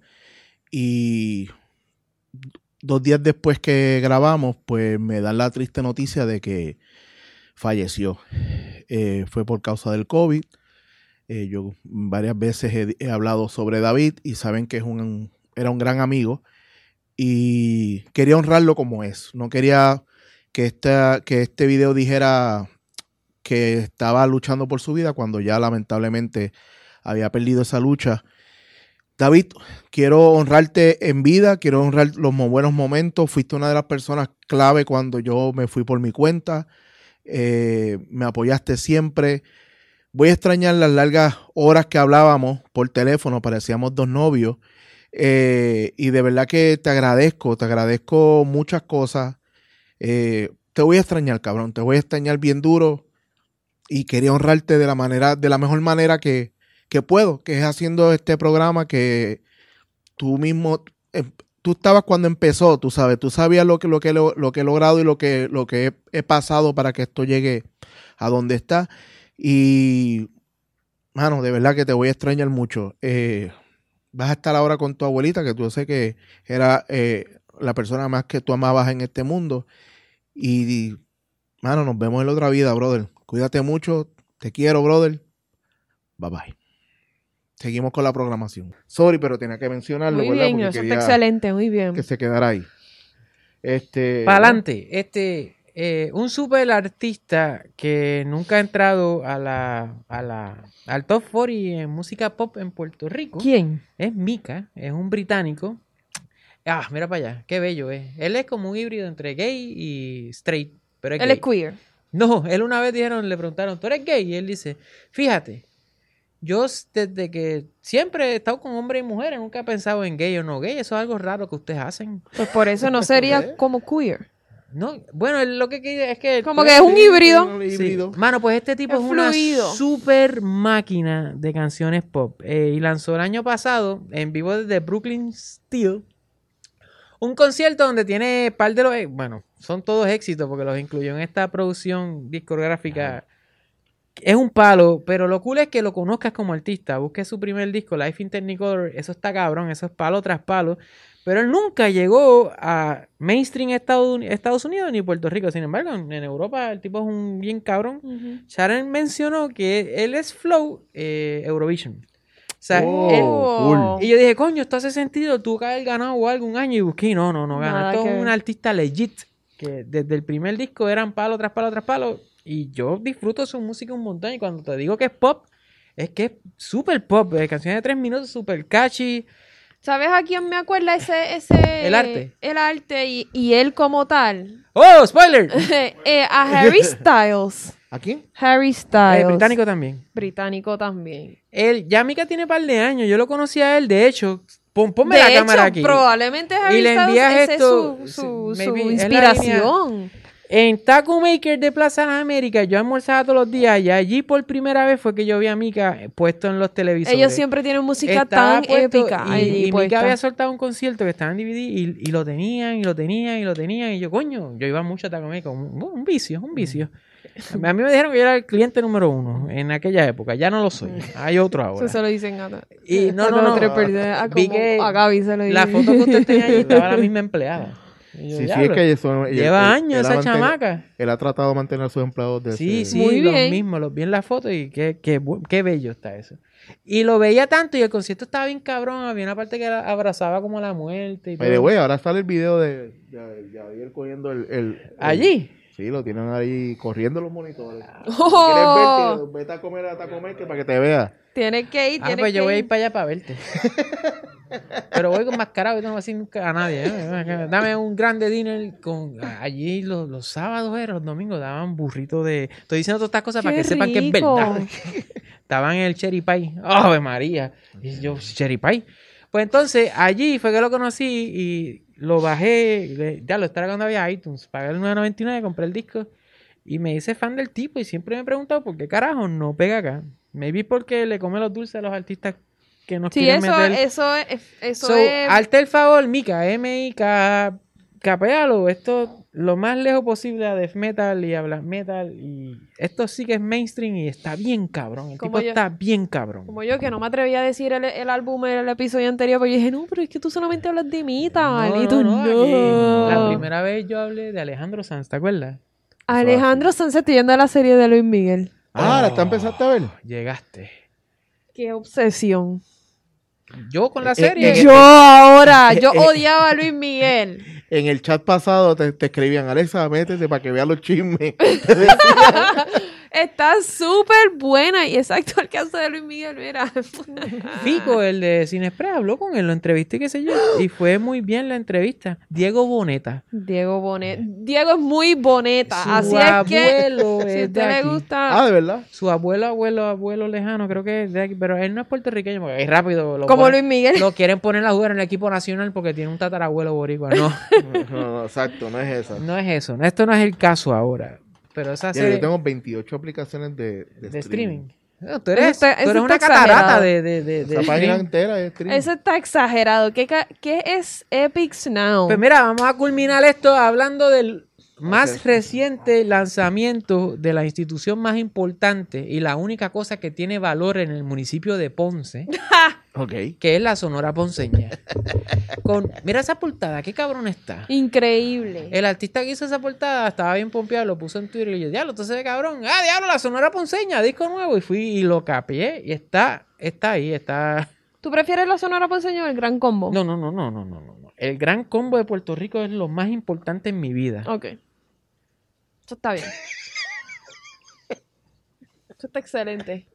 Y 2 días después que grabamos, pues me dan la triste noticia de que falleció. Fue por causa del COVID. Yo varias veces he hablado sobre David y saben que era un gran amigo y quería honrarlo como es. No quería que este video dijera que estaba luchando por su vida cuando ya lamentablemente había perdido esa lucha. David, quiero honrarte en vida, quiero honrar los buenos momentos. Fuiste una de las personas clave cuando yo me fui por mi cuenta. Me apoyaste siempre. Voy a extrañar las largas horas que hablábamos por teléfono, parecíamos 2 novios. Y de verdad que te agradezco muchas cosas. Te voy a extrañar, cabrón, te voy a extrañar bien duro. Y quería honrarte de la mejor manera que puedo, que es haciendo este programa que tú mismo, tú estabas cuando empezó, tú sabes, tú sabías lo que he logrado y lo que he pasado para que esto llegue a donde está. Y, mano, de verdad que te voy a extrañar mucho. Vas a estar ahora con tu abuelita, que tú sé que era la persona más que tú amabas en este mundo. Y, mano, nos vemos en la otra vida, brother. Cuídate mucho, te quiero, brother. Bye bye. Seguimos con la programación. Sorry, pero tenía que mencionarlo, Muy ¿verdad? bien, Porque eso quería está excelente, muy bien. que se quedara ahí. Para adelante. Un super artista que nunca ha entrado al top 40 en música pop en Puerto Rico. ¿Quién? Es Mika, es un británico. Ah, mira para allá, qué bello es. Él es como un híbrido entre gay y straight, pero es Él gay. es queer. No, él una vez le preguntaron, ¿tú eres gay? Y él dice, fíjate, yo desde que siempre he estado con hombres y mujeres, nunca he pensado en gay o no gay. Eso es algo raro que ustedes hacen. Pues por eso no sería como queer. No, bueno, él lo que quiere es que... Como que es un híbrido. Sí. Mano, pues este tipo Es es una fluido. super máquina de canciones pop. Y lanzó el año pasado, en vivo desde Brooklyn Steel, un concierto donde tiene par de los... Bueno, son todos éxitos porque los incluyó en esta producción discográfica. Es un palo, pero lo cool es que lo conozcas como artista. Busque su primer disco, Life in Technicolor. Eso está cabrón, eso es palo tras palo. Pero él nunca llegó a mainstream Estados Unidos ni Puerto Rico. Sin embargo, en Europa el tipo es un bien cabrón. Sharon mencionó que él es Flow Eurovision. O sea, cool. y yo dije, coño, esto hace sentido. Tú que haber ganado o algún año y busqué y no ganó. Nada Esto que es ver. un artista legit. Que desde el primer disco eran palo tras palo tras palo. Y yo disfruto su música un montón. Y cuando te digo que es pop, es que es súper pop. Canciones de 3 minutos, súper catchy. ¿Sabes a quién me acuerda ese El arte. El arte y él como tal? ¡Oh, spoiler! A Harry Styles. ¿A quién? Harry Styles. Británico también. Británico también. Él, ya Mika tiene par de años. Yo lo conocí a él, de hecho. Ponme De la hecho, cámara aquí. probablemente Harry Y le Styles envías ese esto, es su maybe, es la inspiración. En Taco Maker de Plaza de las Américas, yo almorzaba todos los días y allí por primera vez fue que yo vi a Mika puesto en los televisores. Ellos siempre tienen música Estaba tan puesto épica. allí y puesta. Mika había soltado un concierto que estaba en DVD y lo tenían. Y yo, coño, yo iba mucho a Taco Maker. Un vicio. A mí me dijeron que yo era el cliente número 1 en aquella época. Ya no lo soy. Hay otro ahora. Eso se lo dicen a Y no. Vi que a Gaby se lo la dicen. foto que usted tenía ahí estaba la misma empleada. Y yo, Sí, "Diablo, es que eso, lleva años esa chamaca. Él ha tratado de mantener a sus empleados de Sí, Muy los bien. mismos, los vi en la foto y qué bello está eso. Y lo veía tanto y el concierto estaba bien cabrón, había una parte que abrazaba como la muerte y todo. Pero güey, ahora sale el video de Javier cogiendo ¿Allí? Sí, lo tienen ahí corriendo los monitores. Oh. ¿Quieres verte? Vete a comer para que te veas. Tienes que ir, Ah, tienes pues que yo voy a ir ir. para allá para verte. Pero voy con mascarado y no voy a decir nunca a nadie. Dame un grande dinner con... Allí los sábados, los domingos daban burritos de... Estoy diciendo todas estas cosas para ¡Qué que sepan que es rico! verdad. Estaban en el Cherry Pie. ¡Ave María! Y yo, Cherry Pie. Pues entonces, allí fue que lo conocí y lo bajé. Ya lo estaba cuando había iTunes. Pagué el $9.99, compré el disco. Y me hice fan del tipo y siempre me he preguntado por qué carajo no pega acá. Maybe porque le come los dulces a los artistas que nos Sí, quieren eso meter. eso So, es... hazte el favor, Mika, M-I-K, capealo, esto lo más lejos posible a death metal y a black metal, y esto sí que es mainstream y está bien cabrón, el Como tipo yo. está bien cabrón. Como yo, que no me atreví a decir el álbum en el episodio anterior, porque yo dije, no, pero es que tú solamente hablas de metal. No, Y tú, no, no. aquí, la primera vez yo hablé de Alejandro Sanz, ¿te acuerdas? Alejandro Sanz está yendo a la serie de Luis Miguel. ¿la está empezaste a ver? Llegaste. Qué obsesión. Yo con la serie. Yo ahora, yo odiaba a Luis Miguel. En el chat pasado te escribían, Alexa, métete para que veas los chismes. Está súper buena. Y exacto el caso de Luis Miguel, mira. Fico, el de Cine Express, habló con él, lo entrevisté, qué sé yo, y fue muy bien la entrevista. Diego Boneta. Diego es muy boneta. Su Así es que, abuelo si a es de usted le aquí. gusta, ¿De verdad? Su abuelo lejano, creo que es de aquí, pero él no es puertorriqueño, porque es rápido. como Luis Miguel. Lo quieren poner a jugar en el equipo nacional porque tiene un tatarabuelo boricua. No, No, exacto, no es esa. no es eso. Esto no es el caso ahora. Pero esa Ya, serie yo tengo 28 aplicaciones de de streaming. No, tú Eso eres, está- tú eso eres una está catarata exagerado. de Esa página streaming. entera es streaming. Eso está exagerado. ¿Qué es Epics Now? Pues mira, vamos a culminar esto hablando del más reciente lanzamiento de la institución más importante y la única cosa que tiene valor en el municipio de Ponce, Ok. que es la Sonora Ponceña. Mira esa portada, qué cabrón está. Increíble. El artista que hizo esa portada estaba bien pompeado, lo puso en Twitter y yo, diablo, entonces de cabrón, diablo, la Sonora Ponceña, disco nuevo, y fui y lo capié y está ahí, está... ¿Tú prefieres la Sonora Ponceña o el Gran Combo? No. El Gran Combo de Puerto Rico es lo más importante en mi vida. Ok. Eso está bien. Eso está excelente.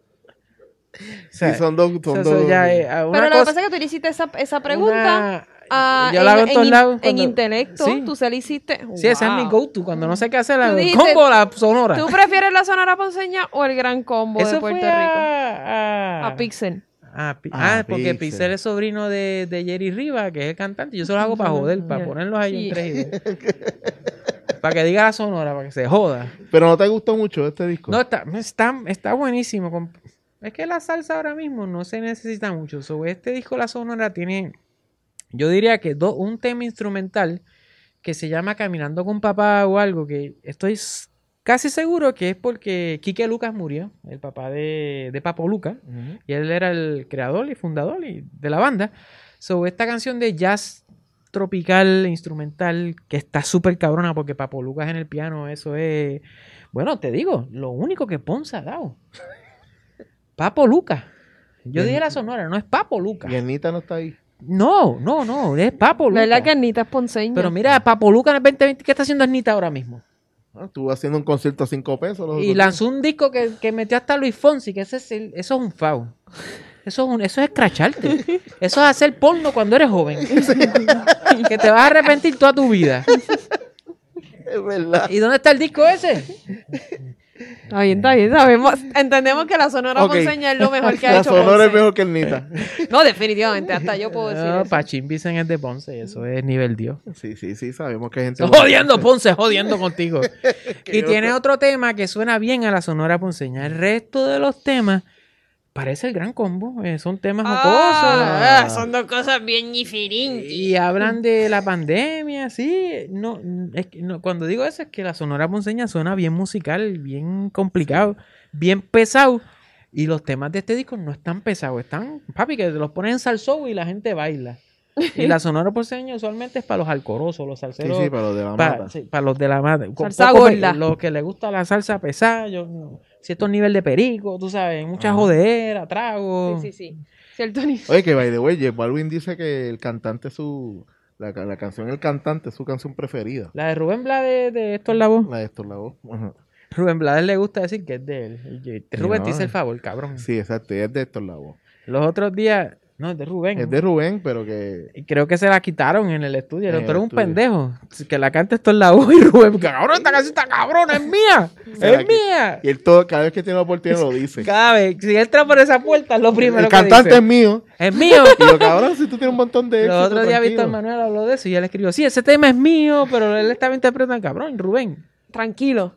O sea, Sí, son dos. eso ya es, una Pero lo que cosa- pasa es que tú le hiciste esa pregunta yo la hago en todos lados. en cuando- intelecto. Sí. Tú se la hiciste. Sí, ese es mi Wow. go-to. Cuando no sé qué hacer, la Tú dijiste- combo o la sonora. ¿Tú prefieres la Sonora Ponceña o el Gran Combo Eso de Puerto fue Rico? a Pixel. Porque Pixel. Pixel es sobrino de Jerry Riva, que es el cantante. Yo se los hago para joder, para Yeah. ponerlos ahí Yeah. en 3 para que diga la sonora, para que se joda. Pero no te gustó mucho este disco. No, está buenísimo. Es que la salsa ahora mismo no se necesita mucho. Sobre este disco, la sonora tiene, yo diría que un tema instrumental que se llama Caminando con Papá o algo, que estoy casi seguro que es porque Quique Lucas murió, el papá de Papo Lucas, Ujú. y él era el creador y fundador de la banda. Sobre esta canción de jazz tropical, instrumental, que está súper cabrona porque Papo Lucas en el piano, eso es... Bueno, te digo, lo único que Ponce ha dado. Papo Lucas. Yo dije la sonora, no es Papo Lucas. Y Anita no está ahí. No, es Papo Lucas. ¿Verdad que Anita es ponceña? Pero mira, Papo Lucas en el 2020, ¿qué está haciendo Anita ahora mismo? Estuvo haciendo un concierto a 5 pesos. los Y otros lanzó un disco que metió hasta Luis Fonsi, que eso es un foul. Eso es escracharte. Eso es hacer porno cuando eres joven. Que te vas a arrepentir toda tu vida. días. Es verdad. ¿Y dónde está el disco ese? Está bien, sabemos. Entendemos que la Sonora Ok. Ponceña es lo mejor que ha La hecho sonora Ponce. es mejor que Anita. No, definitivamente, hasta yo puedo decir No, eso. Pachín Vicen es de Ponce, eso es nivel Dios. Sí, sabemos que hay gente... Jodiendo Ponce, jodiendo contigo. Que Y yo- tiene otro tema que suena bien a la Sonora Ponceña. El resto de los temas parece el Gran Combo. Son temas jocosos. Son dos cosas bien diferentes. Y hablan de la pandemia, sí. No, es que cuando digo eso es que la Sonora Ponceña suena bien musical, bien complicado, bien pesado. Y los temas de este disco no están pesados, están, papi, que los ponen en salsón y la gente baila. Y la Sonora Ponceña usualmente es para los alcorosos, los Sí, salseros. sí, para los de la Para mata. los de la mata. Salsa Poco gorda. Los que les gusta la salsa pesada, cierto nivel de perico, tú sabes, mucha jodera, trago. Sí. Cierto ni... Oye, que by the way, J Balvin dice que el cantante la canción El Cantante es su canción preferida. La de Rubén Blades de Héctor Lavoe. La de Héctor Lavoe. Ajá. Rubén Blades le gusta decir que es de él. Y Rubén no, te hice el favor, cabrón. Sí, exacto, es de Héctor Lavoe. Los otros días, no, es de Rubén. Es de Rubén, pero que... Y creo que se la quitaron en el estudio. El En doctor el es un estudio. pendejo. Que la canta esto en la voz y Rubén. Cabrón, esta canción está cabrona, es mía. Se la Es mía. Y él todo, cada vez que tiene la oportunidad lo dice. Cada vez, si él entra por esa puerta, es lo primero El que cantante dice. es mío. Es mío. Y yo, cabrón, si tú tienes un montón de Los éxito, otros días tranquilo. Víctor Manuel habló de eso y él escribió, sí, ese tema es mío, pero él estaba interpretando, cabrón, Rubén. Tranquilo.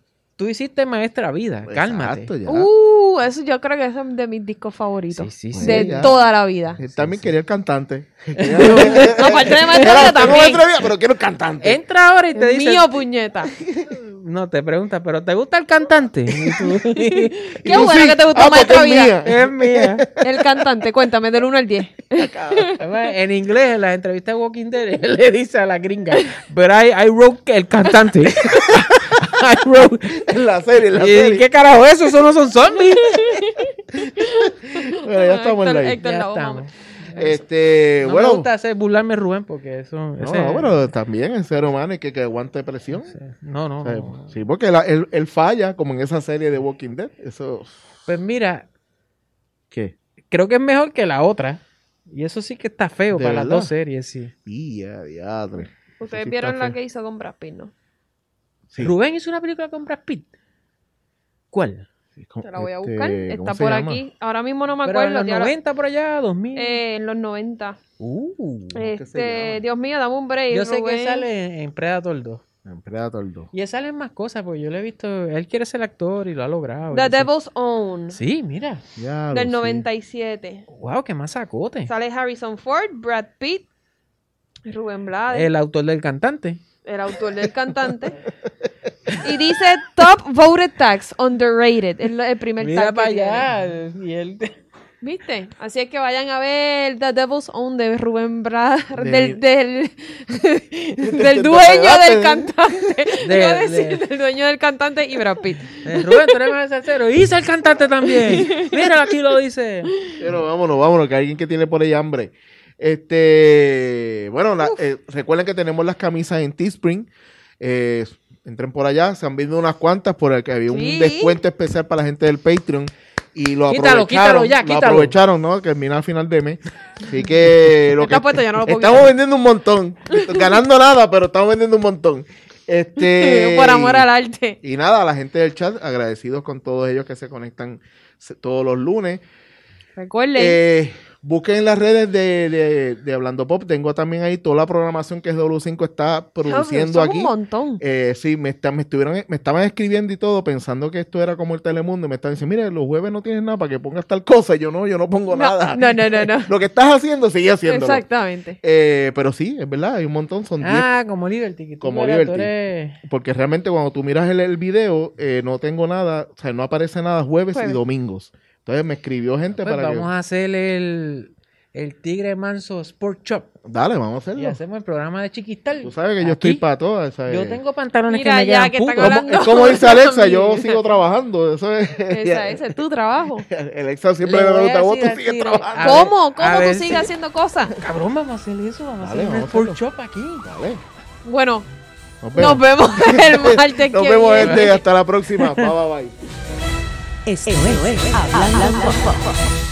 tú hiciste Maestra Vida, cálmate. Exacto, ya. Eso yo creo que es de mis discos favoritos. Sí, sí, sí. De Ya. toda la vida. Él también quería el cantante. Aparte de Maestra Vida Tengo también. otra vida, pero quiero el cantante. Entra ahora y te Es dice... mío, puñeta. No, te pregunta, ¿pero te gusta el cantante? Y tú, Qué bueno que te gustó porque Maestra es Vida. mía. es mía. El cantante, cuéntame del 1 al 10. En inglés, en las entrevistas de Walking Dead, él le dice a la gringa, pero I wrote el cantante. I wrote... En la serie, en la ¿Y serie. qué carajo es eso? Eso no son zombies. Bueno, ya estamos en la isla. Héctor Ya Lavoe, estamos. vamos. No No bueno. me gusta hacer burlarme Rubén porque eso... No, pero también el ser humano es que aguante presión. No, no, O sea, no. Sí, porque él falla, como en esa serie de Walking Dead. Eso. Pues mira, ¿Qué? creo que es mejor que la otra. Y eso sí que está feo ¿De para las verdad? dos series, sí. Diadre. Ustedes Sí vieron está la feo. que hizo con Brad Pitt, ¿no? Sí. Rubén hizo una película con Brad Pitt. ¿Cuál? Te la voy a buscar. ¿cómo Está se por llama? aquí. Ahora mismo no me Pero en acuerdo. los tía, 90 por allá, 2000. en los 90. ¿qué se llama? Dios mío, dame un break. Yo sé Rubén. que sale en Predator 2. En Predator 2. Y salen más cosas, porque yo le he visto. Él quiere ser actor y lo ha logrado. The Yo sé. Devil's Own. Sí, mira. Ya Del lo 97. Wow, qué más sacote. Sale Harrison Ford, Brad Pitt, Rubén Blades, El autor del cantante. el autor del cantante. Y dice Top Voted Tax, Underrated. Es el primer Mira tag para que tiene. allá. Y él. ¿Viste? Así es que vayan a ver The Devil's Own de Rubén Blades, De- del dueño del cantante. Iba a decir, del dueño del cantante y Brad Pitt. Rubén, tú eres más salsero. Hizo el cantante también. Mira, aquí lo dice. Pero vámonos, que hay alguien que tiene por ahí hambre. Bueno, recuerden que tenemos las camisas en Teespring. Entren por allá, se han vendido unas cuantas por el que había un Sí. descuento especial para la gente del Patreon. Y lo Quítalo, aprovecharon, quítalo ya, lo quítalo. aprovecharon, ¿no? Que termina a final de mes. Así que Está puesto, ya no lo puedo estamos quitar. vendiendo un montón. Ganando nada, pero estamos vendiendo un montón. Por amor al arte. Y nada, a la gente del chat, agradecidos con todos ellos que se conectan todos los lunes. Recuerden. Busquen en las redes de Hablando Pop. Tengo también ahí toda la programación que W5 está produciendo Son aquí. un montón. Sí, me estaban escribiendo y todo pensando que esto era como el Telemundo. Y me estaban diciendo, mire, los jueves no tienes nada para que pongas tal cosa. Y yo no pongo nada. No. Lo que estás haciendo, sigue haciéndolo. Exactamente. Pero sí, es verdad, hay un montón, son 10. Como Liberty. que tú Como eres- Liberty. tú eres- Porque realmente cuando tú miras el video, no tengo nada, o sea, no aparece nada jueves y Jueves. domingos. Entonces me escribió gente Pues para vamos a hacer el Tigre Manso Sport Shop. Dale, vamos a Y hacerlo. hacemos el programa de Chiquistal. Tú sabes que yo Aquí. estoy para todas. ¿sabes? Yo tengo pantalones Mira, que me ya quedan que están putos. hablando- Es como dice Alexa, yo Mira. sigo trabajando. Eso es. Ese es tu trabajo. Alexa siempre Le me voy a pregunta, ¿vos tú decir al sigues Tigre, trabajando? a ver, ¿Cómo? a ¿Cómo ver tú si- sigues haciendo cosas? Cabrón, vamos a hacer eso. Vamos Dale, a hacer un vamos a Sport hacerlo. Shop aquí. Dale, Bueno, nos nos vemos. vemos el martes Nos que vemos, viene. gente. Hasta la próxima. Bye, bye, bye. Esto es Hablando Pop.